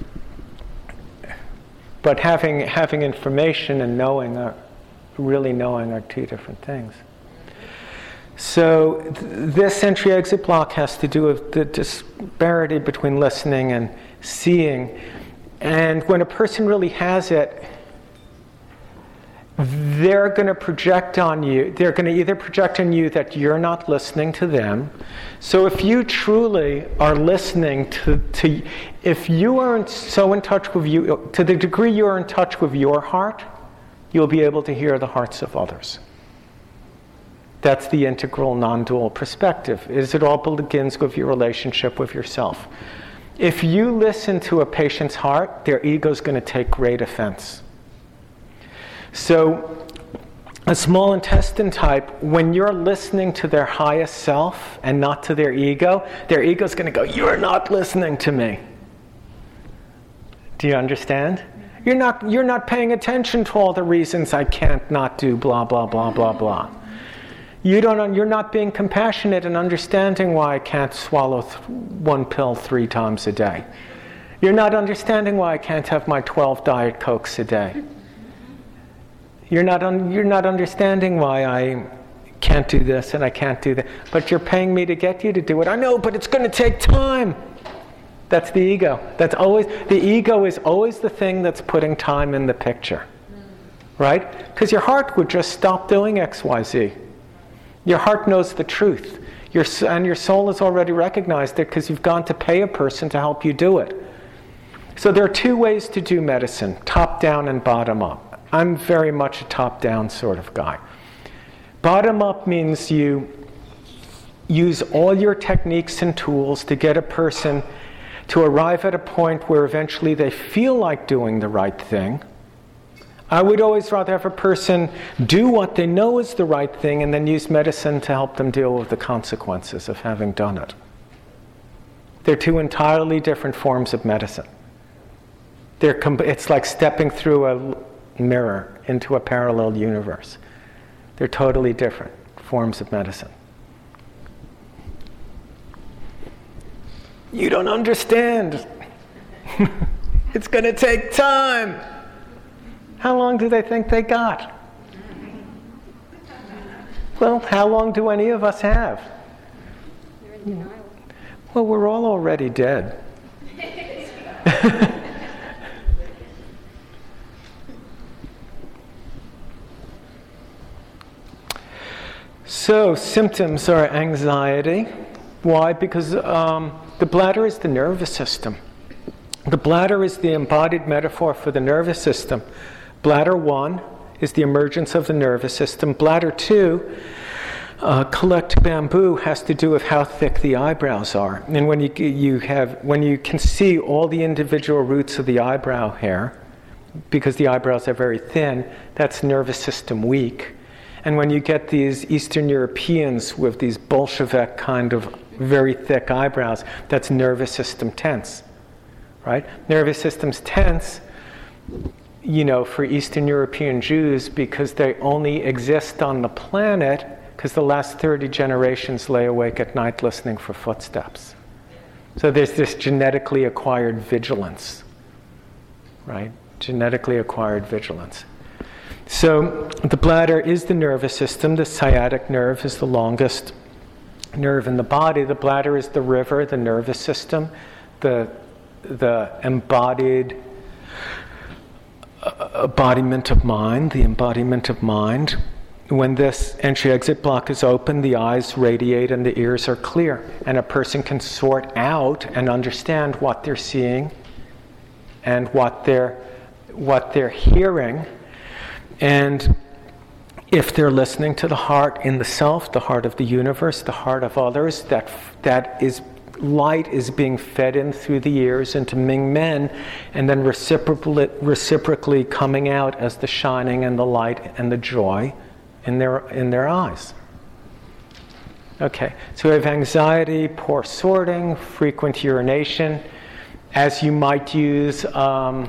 But having having information and knowing, are, really knowing, are two different things. So th- this entry-exit block has to do with the disparity between listening and seeing. And when a person really has it, they're going to project on you. They're going to either project on you that you're not listening to them. So if you truly are listening to, to if you are so in touch with you, to the degree you are in touch with your heart, you'll be able to hear the hearts of others. That's the integral, non-dual perspective. Is it all begins with your relationship with yourself. If you listen to a patient's heart, their ego is going to take great offense. So, a small intestine type, when you're listening to their highest self and not to their ego, their ego is going to go, "You're not listening to me." Do you understand? You're not, you're not paying attention to all the reasons I can't not do blah, blah, blah, blah, blah. You don't, you're not being compassionate and understanding why I can't swallow th- one pill three times a day. You're not understanding why I can't have my twelve Diet Cokes a day. You're not, un- you're not understanding why I can't do this and I can't do that. But you're paying me to get you to do it. I know, but it's going to take time. That's the ego. That's always, the ego is always the thing that's putting time in the picture. Right? Because your heart would just stop doing X, Y, Z. Your heart knows the truth. Your, and your soul has already recognized it because you've gone to pay a person to help you do it. So there are two ways to do medicine, top down and bottom up. I'm very much a top down sort of guy. Bottom up means you use all your techniques and tools to get a person to arrive at a point where eventually they feel like doing the right thing. I would always rather have a person do what they know is the right thing and then use medicine to help them deal with the consequences of having done it. They're two entirely different forms of medicine. They're com- it's like stepping through a mirror into a parallel universe. They're totally different forms of medicine. You don't understand. It's going to take time. How long do they think they got? Well, how long do any of us have? You're in denial. Well, we're all already dead. So, symptoms are anxiety. Why? Because um, the bladder is the nervous system. The bladder is the embodied metaphor for the nervous system. Bladder one is the emergence of the nervous system. Bladder two, uh, collect bamboo, has to do with how thick the eyebrows are. And when you you have when you can see all the individual roots of the eyebrow hair, because the eyebrows are very thin, that's nervous system weak. And when you get these Eastern Europeans with these Bolshevik kind of very thick eyebrows, that's nervous system tense, right? Nervous system's tense, you know, for Eastern European Jews because they only exist on the planet because the last thirty generations lay awake at night listening for footsteps. So there's this genetically acquired vigilance, right? Genetically acquired vigilance. So the bladder is the nervous system. The sciatic nerve is the longest nerve in the body. The bladder is the river, the nervous system, the the embodied uh, embodiment of mind, the embodiment of mind. When this entry-exit block is open, the eyes radiate and the ears are clear, and a person can sort out and understand what they're seeing and what they're what they're hearing. And if they're listening to the heart in the self, the heart of the universe, the heart of others, that that is light is being fed in through the ears into Ming Men, and then reciprocally, reciprocally coming out as the shining and the light and the joy in their in their eyes. Okay, so we have anxiety, poor sorting, frequent urination, as you might use um,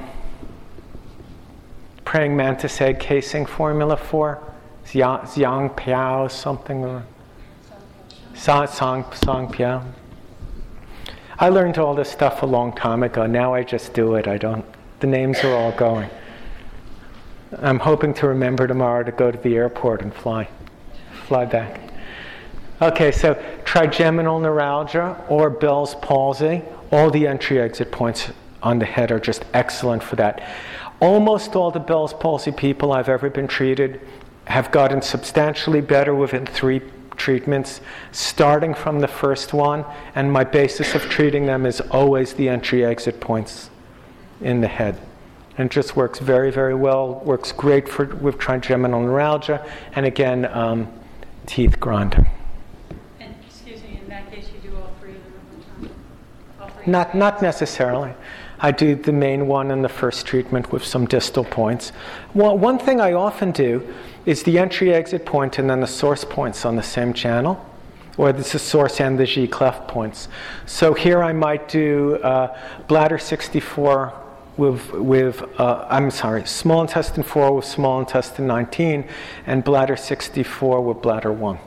praying mantis egg casing formula for. Xiang Piao something or Sang Sang Sang Piao. I learned all this stuff a long time ago. Now I just do it. I don't. The names are all going. I'm hoping to remember tomorrow to go to the airport and fly, fly back. Okay, so trigeminal neuralgia or Bell's palsy. All the entry-exit points on the head are just excellent for that. Almost all the Bell's palsy people I've ever been treated have gotten substantially better within three treatments, starting from the first one, and my basis of treating them is always the entry-exit points in the head. And it just works very, very well, works great for with trigeminal neuralgia, and again, um, teeth grinding. And, excuse me, in that case you do all three of them at one time? All three Not, not necessarily. I do the main one in the first treatment with some distal points. Well, one thing I often do is the entry-exit point and then the source points on the same channel, or this is the source and the G-clef points. So here I might do uh, bladder sixty-four with, with uh, I'm sorry, small intestine four with small intestine nineteen, and bladder sixty-four with bladder one.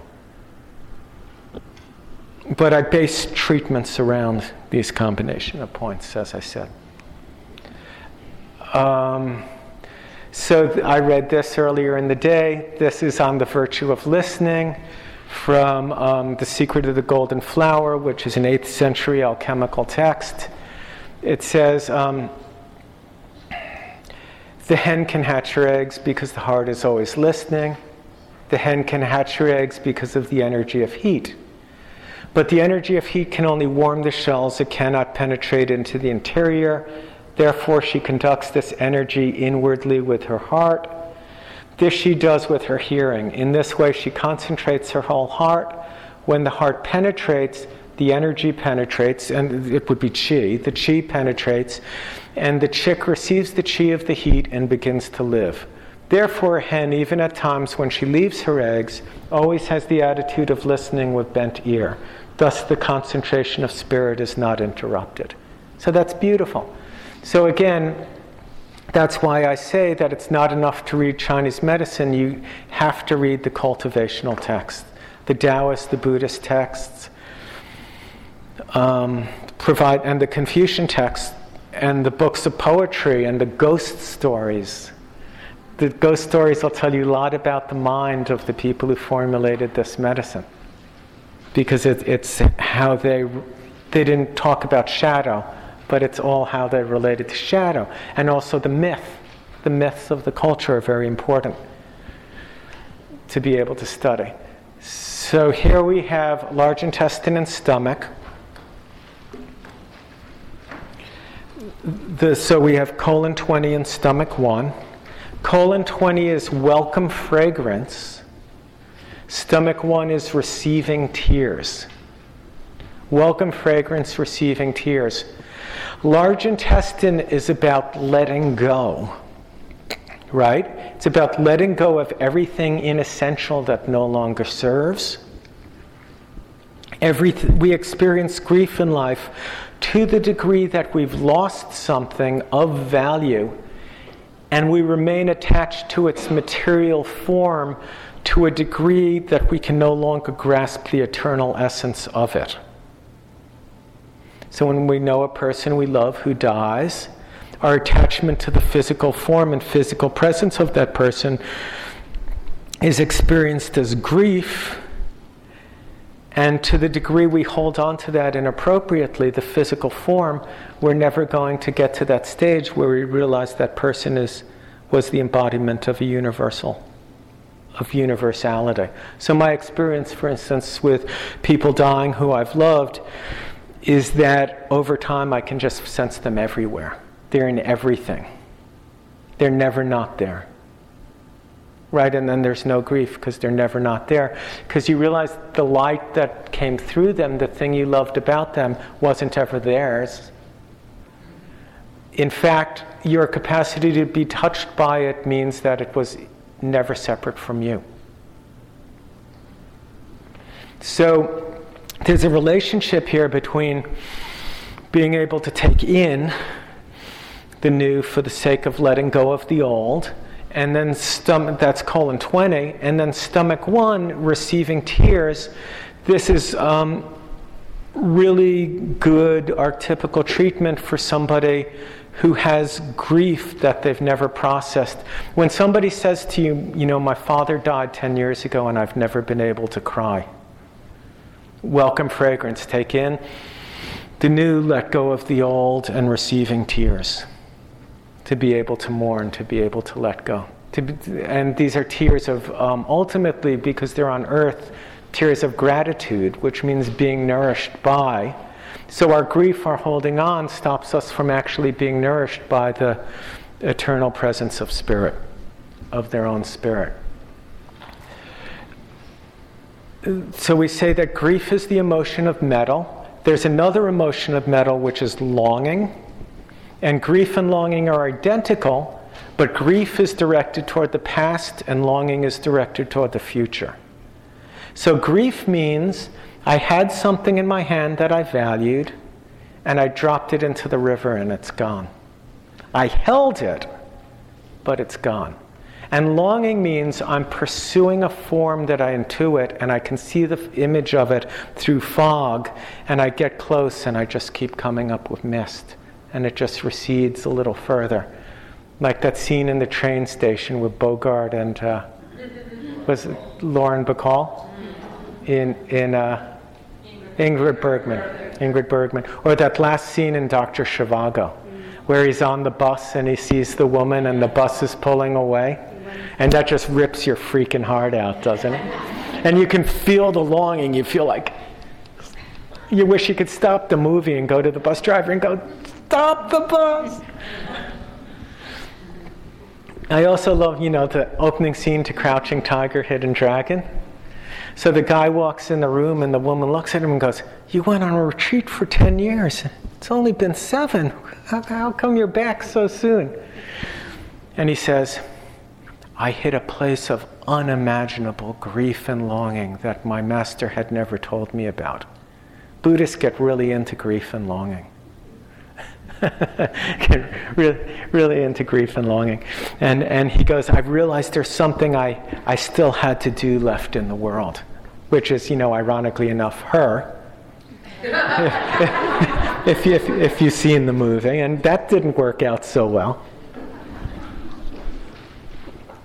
But I base treatments around these combination of points, as I said. Um, so th- I read this earlier in the day. This is on the virtue of listening from um, The Secret of the Golden Flower, which is an eighth century alchemical text. It says, um, the hen can hatch her eggs because the heart is always listening. The hen can hatch her eggs because of the energy of heat. But the energy of heat can only warm the shells. It cannot penetrate into the interior. Therefore, she conducts this energy inwardly with her heart. This she does with her hearing. In this way, she concentrates her whole heart. When the heart penetrates, the energy penetrates, and it would be chi. The chi penetrates, and the chick receives the chi of the heat and begins to live. Therefore, a hen, even at times when she leaves her eggs, always has the attitude of listening with bent ear. Thus, the concentration of spirit is not interrupted. So that's beautiful. So again, that's why I say that it's not enough to read Chinese medicine. You have to read the cultivational texts, the Taoist, the Buddhist texts, um, provide, and the Confucian texts, and the books of poetry, and the ghost stories. The ghost stories will tell you a lot about the mind of the people who formulated this medicine. Because it, it's how they, they didn't talk about shadow, but it's all how they related to shadow. And also the myth. The myths of the culture are very important to be able to study. So here we have large intestine and stomach. The, so we have colon twenty and stomach one. Colon twenty is welcome fragrance. Stomach one is receiving tears. Welcome fragrance, receiving tears. Large intestine is about letting go. Right? It's about letting go of everything inessential that no longer serves. Everything, we experience grief in life to the degree that we've lost something of value and we remain attached to its material form to a degree that we can no longer grasp the eternal essence of it. So when we know a person we love who dies, our attachment to the physical form and physical presence of that person is experienced as grief, and to the degree we hold on to that inappropriately, the physical form, we're never going to get to that stage where we realize that person is was the embodiment of a universal, of universality. So my experience, for instance, with people dying who I've loved, is that over time I can just sense them everywhere. They're in everything. They're never not there. Right? And then there's no grief because they're never not there. Because you realize the light that came through them, the thing you loved about them, wasn't ever theirs. In fact, your capacity to be touched by it means that it was never separate from you. So there's a relationship here between being able to take in the new for the sake of letting go of the old, and then stomach, that's colon twenty, and then stomach one, receiving tears. This is um, really good archetypical treatment for somebody who has grief that they've never processed. When somebody says to you, you know, my father died ten years ago and I've never been able to cry. Welcome fragrance, take in the new, let go of the old, and receiving tears. To be able to mourn, to be able to let go. To be, and these are tears of, um, ultimately, because they're on earth, tears of gratitude, which means being nourished by. So our grief, our holding on, stops us from actually being nourished by the eternal presence of spirit, of their own spirit. So we say that grief is the emotion of metal. There's another emotion of metal, which is longing. And grief and longing are identical, but grief is directed toward the past and longing is directed toward the future. So grief means I had something in my hand that I valued and I dropped it into the river and it's gone. I held it, but it's gone. And longing means I'm pursuing a form that I intuit and I can see the image of it through fog, and I get close and I just keep coming up with mist. And it just recedes a little further. Like that scene in the train station with Bogart and, uh, was it Lauren Bacall? In, in uh, Ingrid Bergman. Ingrid Bergman. Or that last scene in Doctor Zhivago, where he's on the bus and he sees the woman and the bus is pulling away. And that just rips your freaking heart out, doesn't it? And you can feel the longing. You feel like you wish you could stop the movie and go to the bus driver and go, stop the bus! I also love, you know, the opening scene to Crouching Tiger, Hidden Dragon. So the guy walks in the room and the woman looks at him and goes, you went on a retreat for ten years. It's only been seven. How, how come you're back so soon? And he says, I hit a place of unimaginable grief and longing that my master had never told me about. Buddhists get really into grief and longing. Get really, really into grief and longing. And and he goes, I've realized there's something I, I still had to do left in the world. Which is, you know, ironically enough, her. if, you, if, if you've seen the movie. And that didn't work out so well.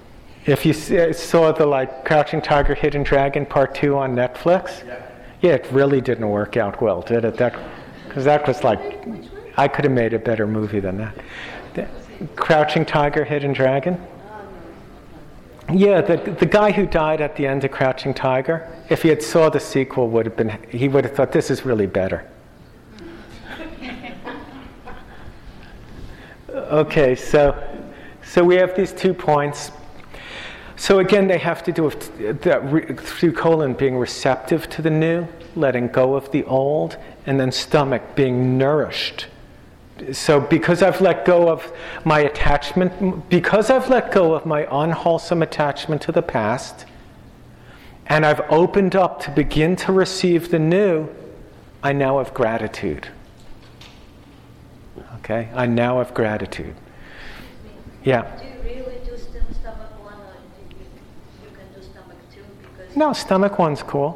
If you s- saw the like Crouching Tiger, Hidden Dragon Part Two on Netflix, Yeah. yeah, it really didn't work out well, did it? That because that was like, I could have made a better movie than that. The, Crouching Tiger, Hidden Dragon. Yeah, the the guy who died at the end of Crouching Tiger, if he had saw the sequel, would have been he would have thought this is really better. Okay, so so we have these two points. So again, they have to do with that re, through colon being receptive to the new, letting go of the old, and then stomach being nourished. So because I've let go of my attachment, because I've let go of my unwholesome attachment to the past, and I've opened up to begin to receive the new, I now have gratitude. Okay? I now have gratitude. Yeah. Do you really do stom- stomach one, or do you, you can do stomach two? Because No, stomach one's cool.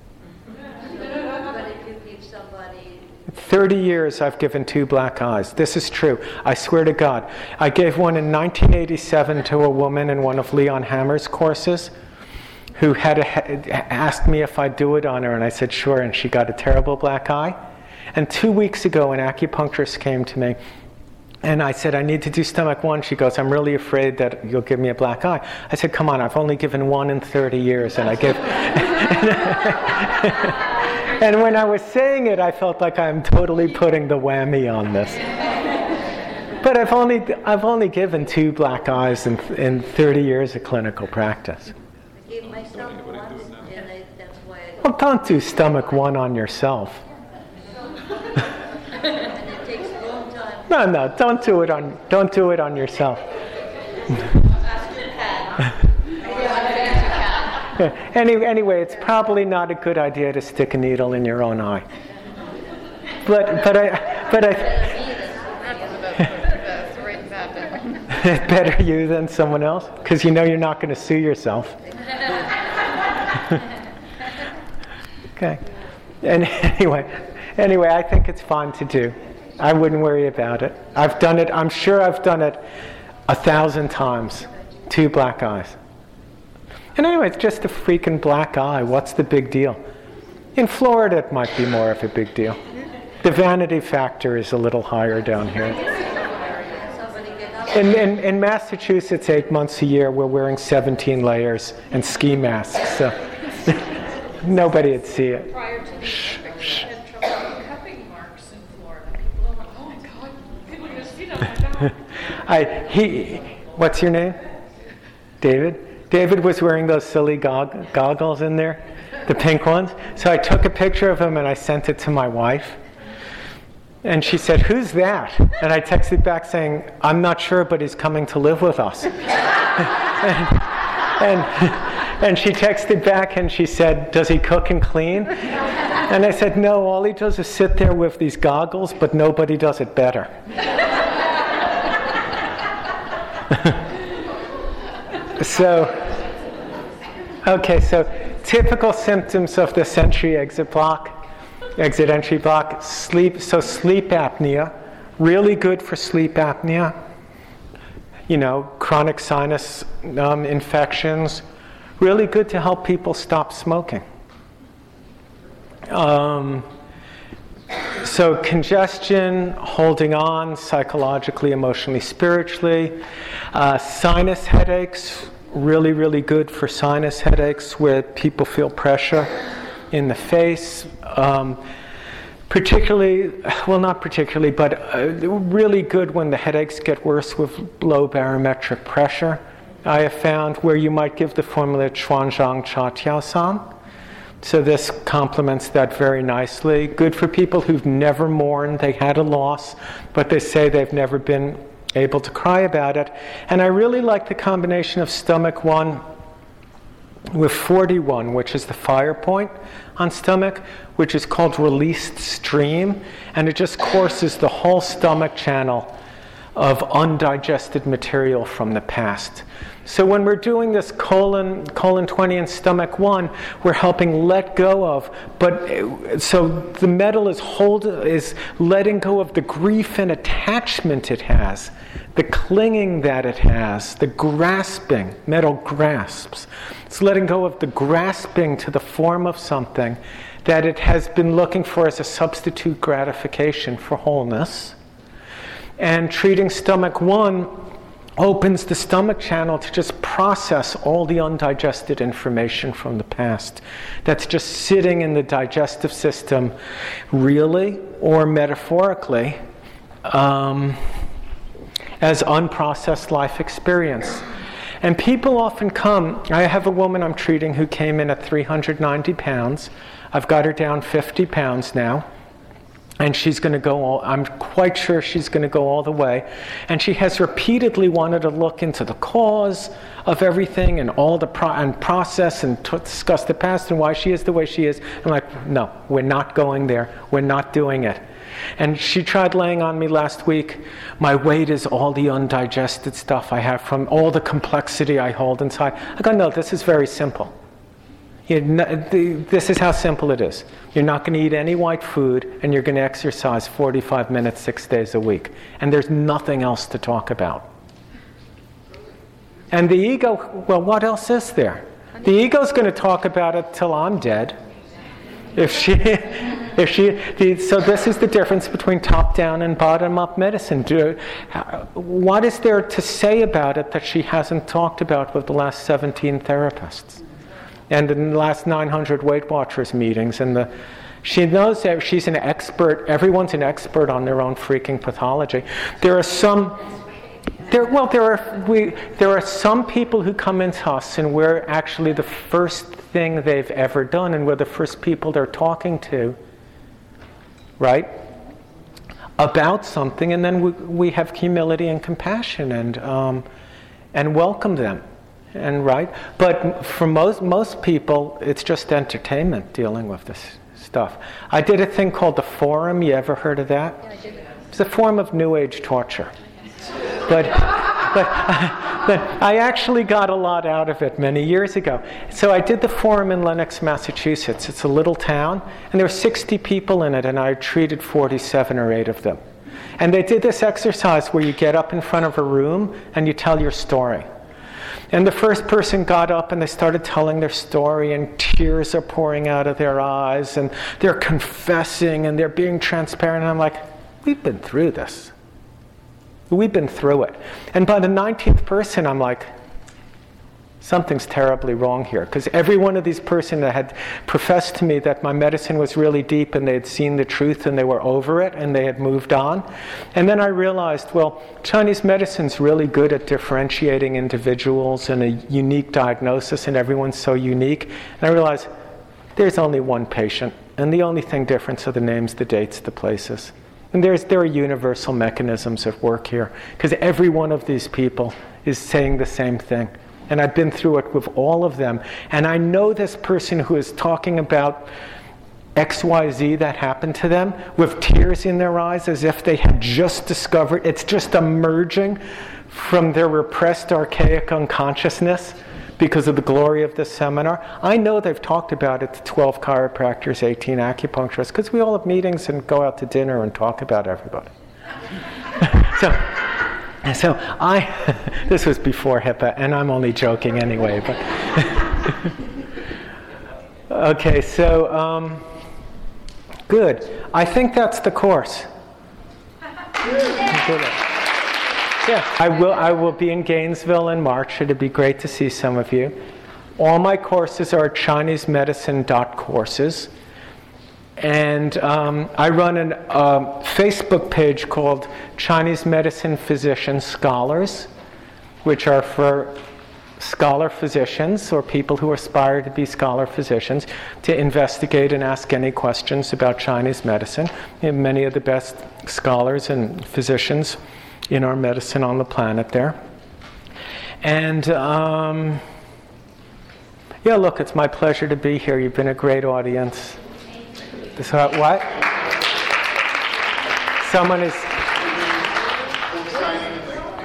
but if you give somebody, thirty years I've given two black eyes. This is true. I swear to God. I gave one in nineteen eighty-seven to a woman in one of Leon Hammer's courses who had a, asked me if I'd do it on her, and I said sure, and she got a terrible black eye. And two weeks ago, an acupuncturist came to me, and I said, I need to do stomach one. She goes, I'm really afraid that you'll give me a black eye. I said, come on, I've only given one in thirty years, and I give... And when I was saying it, I felt like I'm totally putting the whammy on this. But I've only I've only given two black eyes in in thirty years of clinical practice. I give myself once, and I, that's why I Well, don't do stomach one on yourself. and it takes a long time. No, no, don't do it on don't do it on yourself. Any, anyway, it's probably not a good idea to stick a needle in your own eye. But but I but I better you than someone else, because you know you're not going to sue yourself. Okay. And anyway, anyway, I think it's fine to do. I wouldn't worry about it. I've done it. I'm sure I've done it a thousand times. Two black eyes. And anyway, it's just a freaking black eye. What's the big deal? In Florida, it might be more of a big deal. The vanity factor is a little higher down here. Somebody get up. In, in, in Massachusetts, eight months a year, we're wearing seventeen layers and ski masks, so nobody would see it. Prior to the Olympics, I had trouble with cupping marks in Florida. People are like, oh my God, people are going to see them. Oh my God. I, he, what's your name? David? David was wearing those silly gog- goggles in there, the pink ones. So I took a picture of him and I sent it to my wife. And she said, who's that? And I texted back saying, I'm not sure, but he's coming to live with us. and, and, and she texted back and she said, does he cook and clean? And I said, no, all he does is sit there with these goggles, but nobody does it better. So, okay, so typical symptoms of the sensory exit block, exit entry block, sleep, so sleep apnea, really good for sleep apnea, you know, chronic sinus um, infections, really good to help people stop smoking. Um, so congestion, holding on psychologically, emotionally, spiritually. Uh, sinus headaches, really, really good for sinus headaches where people feel pressure in the face. Um, particularly, well, not particularly, but uh, really good when the headaches get worse with low barometric pressure. I have found where you might give the formula Chuanzhang Cha Tiao San. So this complements that very nicely. Good for people who've never mourned, they had a loss, but they say they've never been able to cry about it. And I really like the combination of stomach one with forty-one, which is the fire point on stomach, which is called released stream, and it just courses the whole stomach channel of undigested material from the past. So when we're doing this colon, colon twenty and stomach one, we're helping let go of, but so the metal is hold, is letting go of the grief and attachment it has, the clinging that it has, the grasping, metal grasps. It's letting go of the grasping to the form of something that it has been looking for as a substitute gratification for wholeness. And treating stomach one opens the stomach channel to just process all the undigested information from the past that's just sitting in the digestive system, really or metaphorically, um, as unprocessed life experience. And people often come, I have a woman I'm treating who came in at three hundred ninety pounds. I've got her down fifty pounds now. And she's going to go all, I'm quite sure she's going to go all the way. And she has repeatedly wanted to look into the cause of everything and all the pro- and process and to discuss the past and why she is the way she is. I'm like, no, we're not going there. We're not doing it. And she tried laying on me last week. My weight is all the undigested stuff I have from all the complexity I hold inside. I go, no, this is very simple. This is how simple it is. You're not going to eat any white food, and you're going to exercise forty-five minutes, six days a week. And there's nothing else to talk about. And the ego, well, what else is there? The ego's going to talk about it till I'm dead. If she, if she, the, so this is the difference between top-down and bottom-up medicine. Do, what is there to say about it that she hasn't talked about with the last seventeen therapists? And in the last nine hundred Weight Watchers meetings, and the, she knows that she's an expert. Everyone's an expert on their own freaking pathology. There are some, there well, there are we, there are some people who come into us, and we're actually the first thing they've ever done, and we're the first people they're talking to, right, about something, and then we, we have humility and compassion, and um, and welcome them. And right, but for most most people, it's just entertainment dealing with this stuff. I did a thing called the Forum. You ever heard of that? Yeah, I did. It's a form of New Age torture, but but but I actually got a lot out of it many years ago. So I did the Forum in Lenox, Massachusetts. It's a little town, and there were sixty people in it, and I treated forty-seven or eight of them. And they did this exercise where you get up in front of a room and you tell your story. And the first person got up and they started telling their story, and tears are pouring out of their eyes, and they're confessing and they're being transparent. And I'm like, we've been through this. We've been through it. And by the nineteenth person, I'm like, something's terribly wrong here. Because every one of these persons that had professed to me that my medicine was really deep and they had seen the truth and they were over it and they had moved on. And then I realized, well, Chinese medicine's really good at differentiating individuals and a unique diagnosis, and everyone's so unique. And I realized there's only one patient, and the only thing different are the names, the dates, the places. And there's there are universal mechanisms at work here, because every one of these people is saying the same thing. And I've been through it with all of them. And I know this person who is talking about X Y Z that happened to them with tears in their eyes, as if they had just discovered, it's just emerging from their repressed archaic unconsciousness because of the glory of this seminar. I know they've talked about it to twelve chiropractors, eighteen acupuncturists, because we all have meetings and go out to dinner and talk about everybody. so... And so I, this was before HIPAA, and I'm only joking anyway. But okay, so um, good. I think that's the course. Yeah, I will. I will be in Gainesville in March. It'd be great to see some of you. All my courses are Chinese medicine dot courses. And um, I run a uh, Facebook page called Chinese Medicine Physician Scholars, which are for scholar physicians or people who aspire to be scholar physicians to investigate and ask any questions about Chinese medicine. We have many of the best scholars and physicians in our medicine on the planet there. And um, yeah, look, it's my pleasure to be here. You've been a great audience. So what? Someone is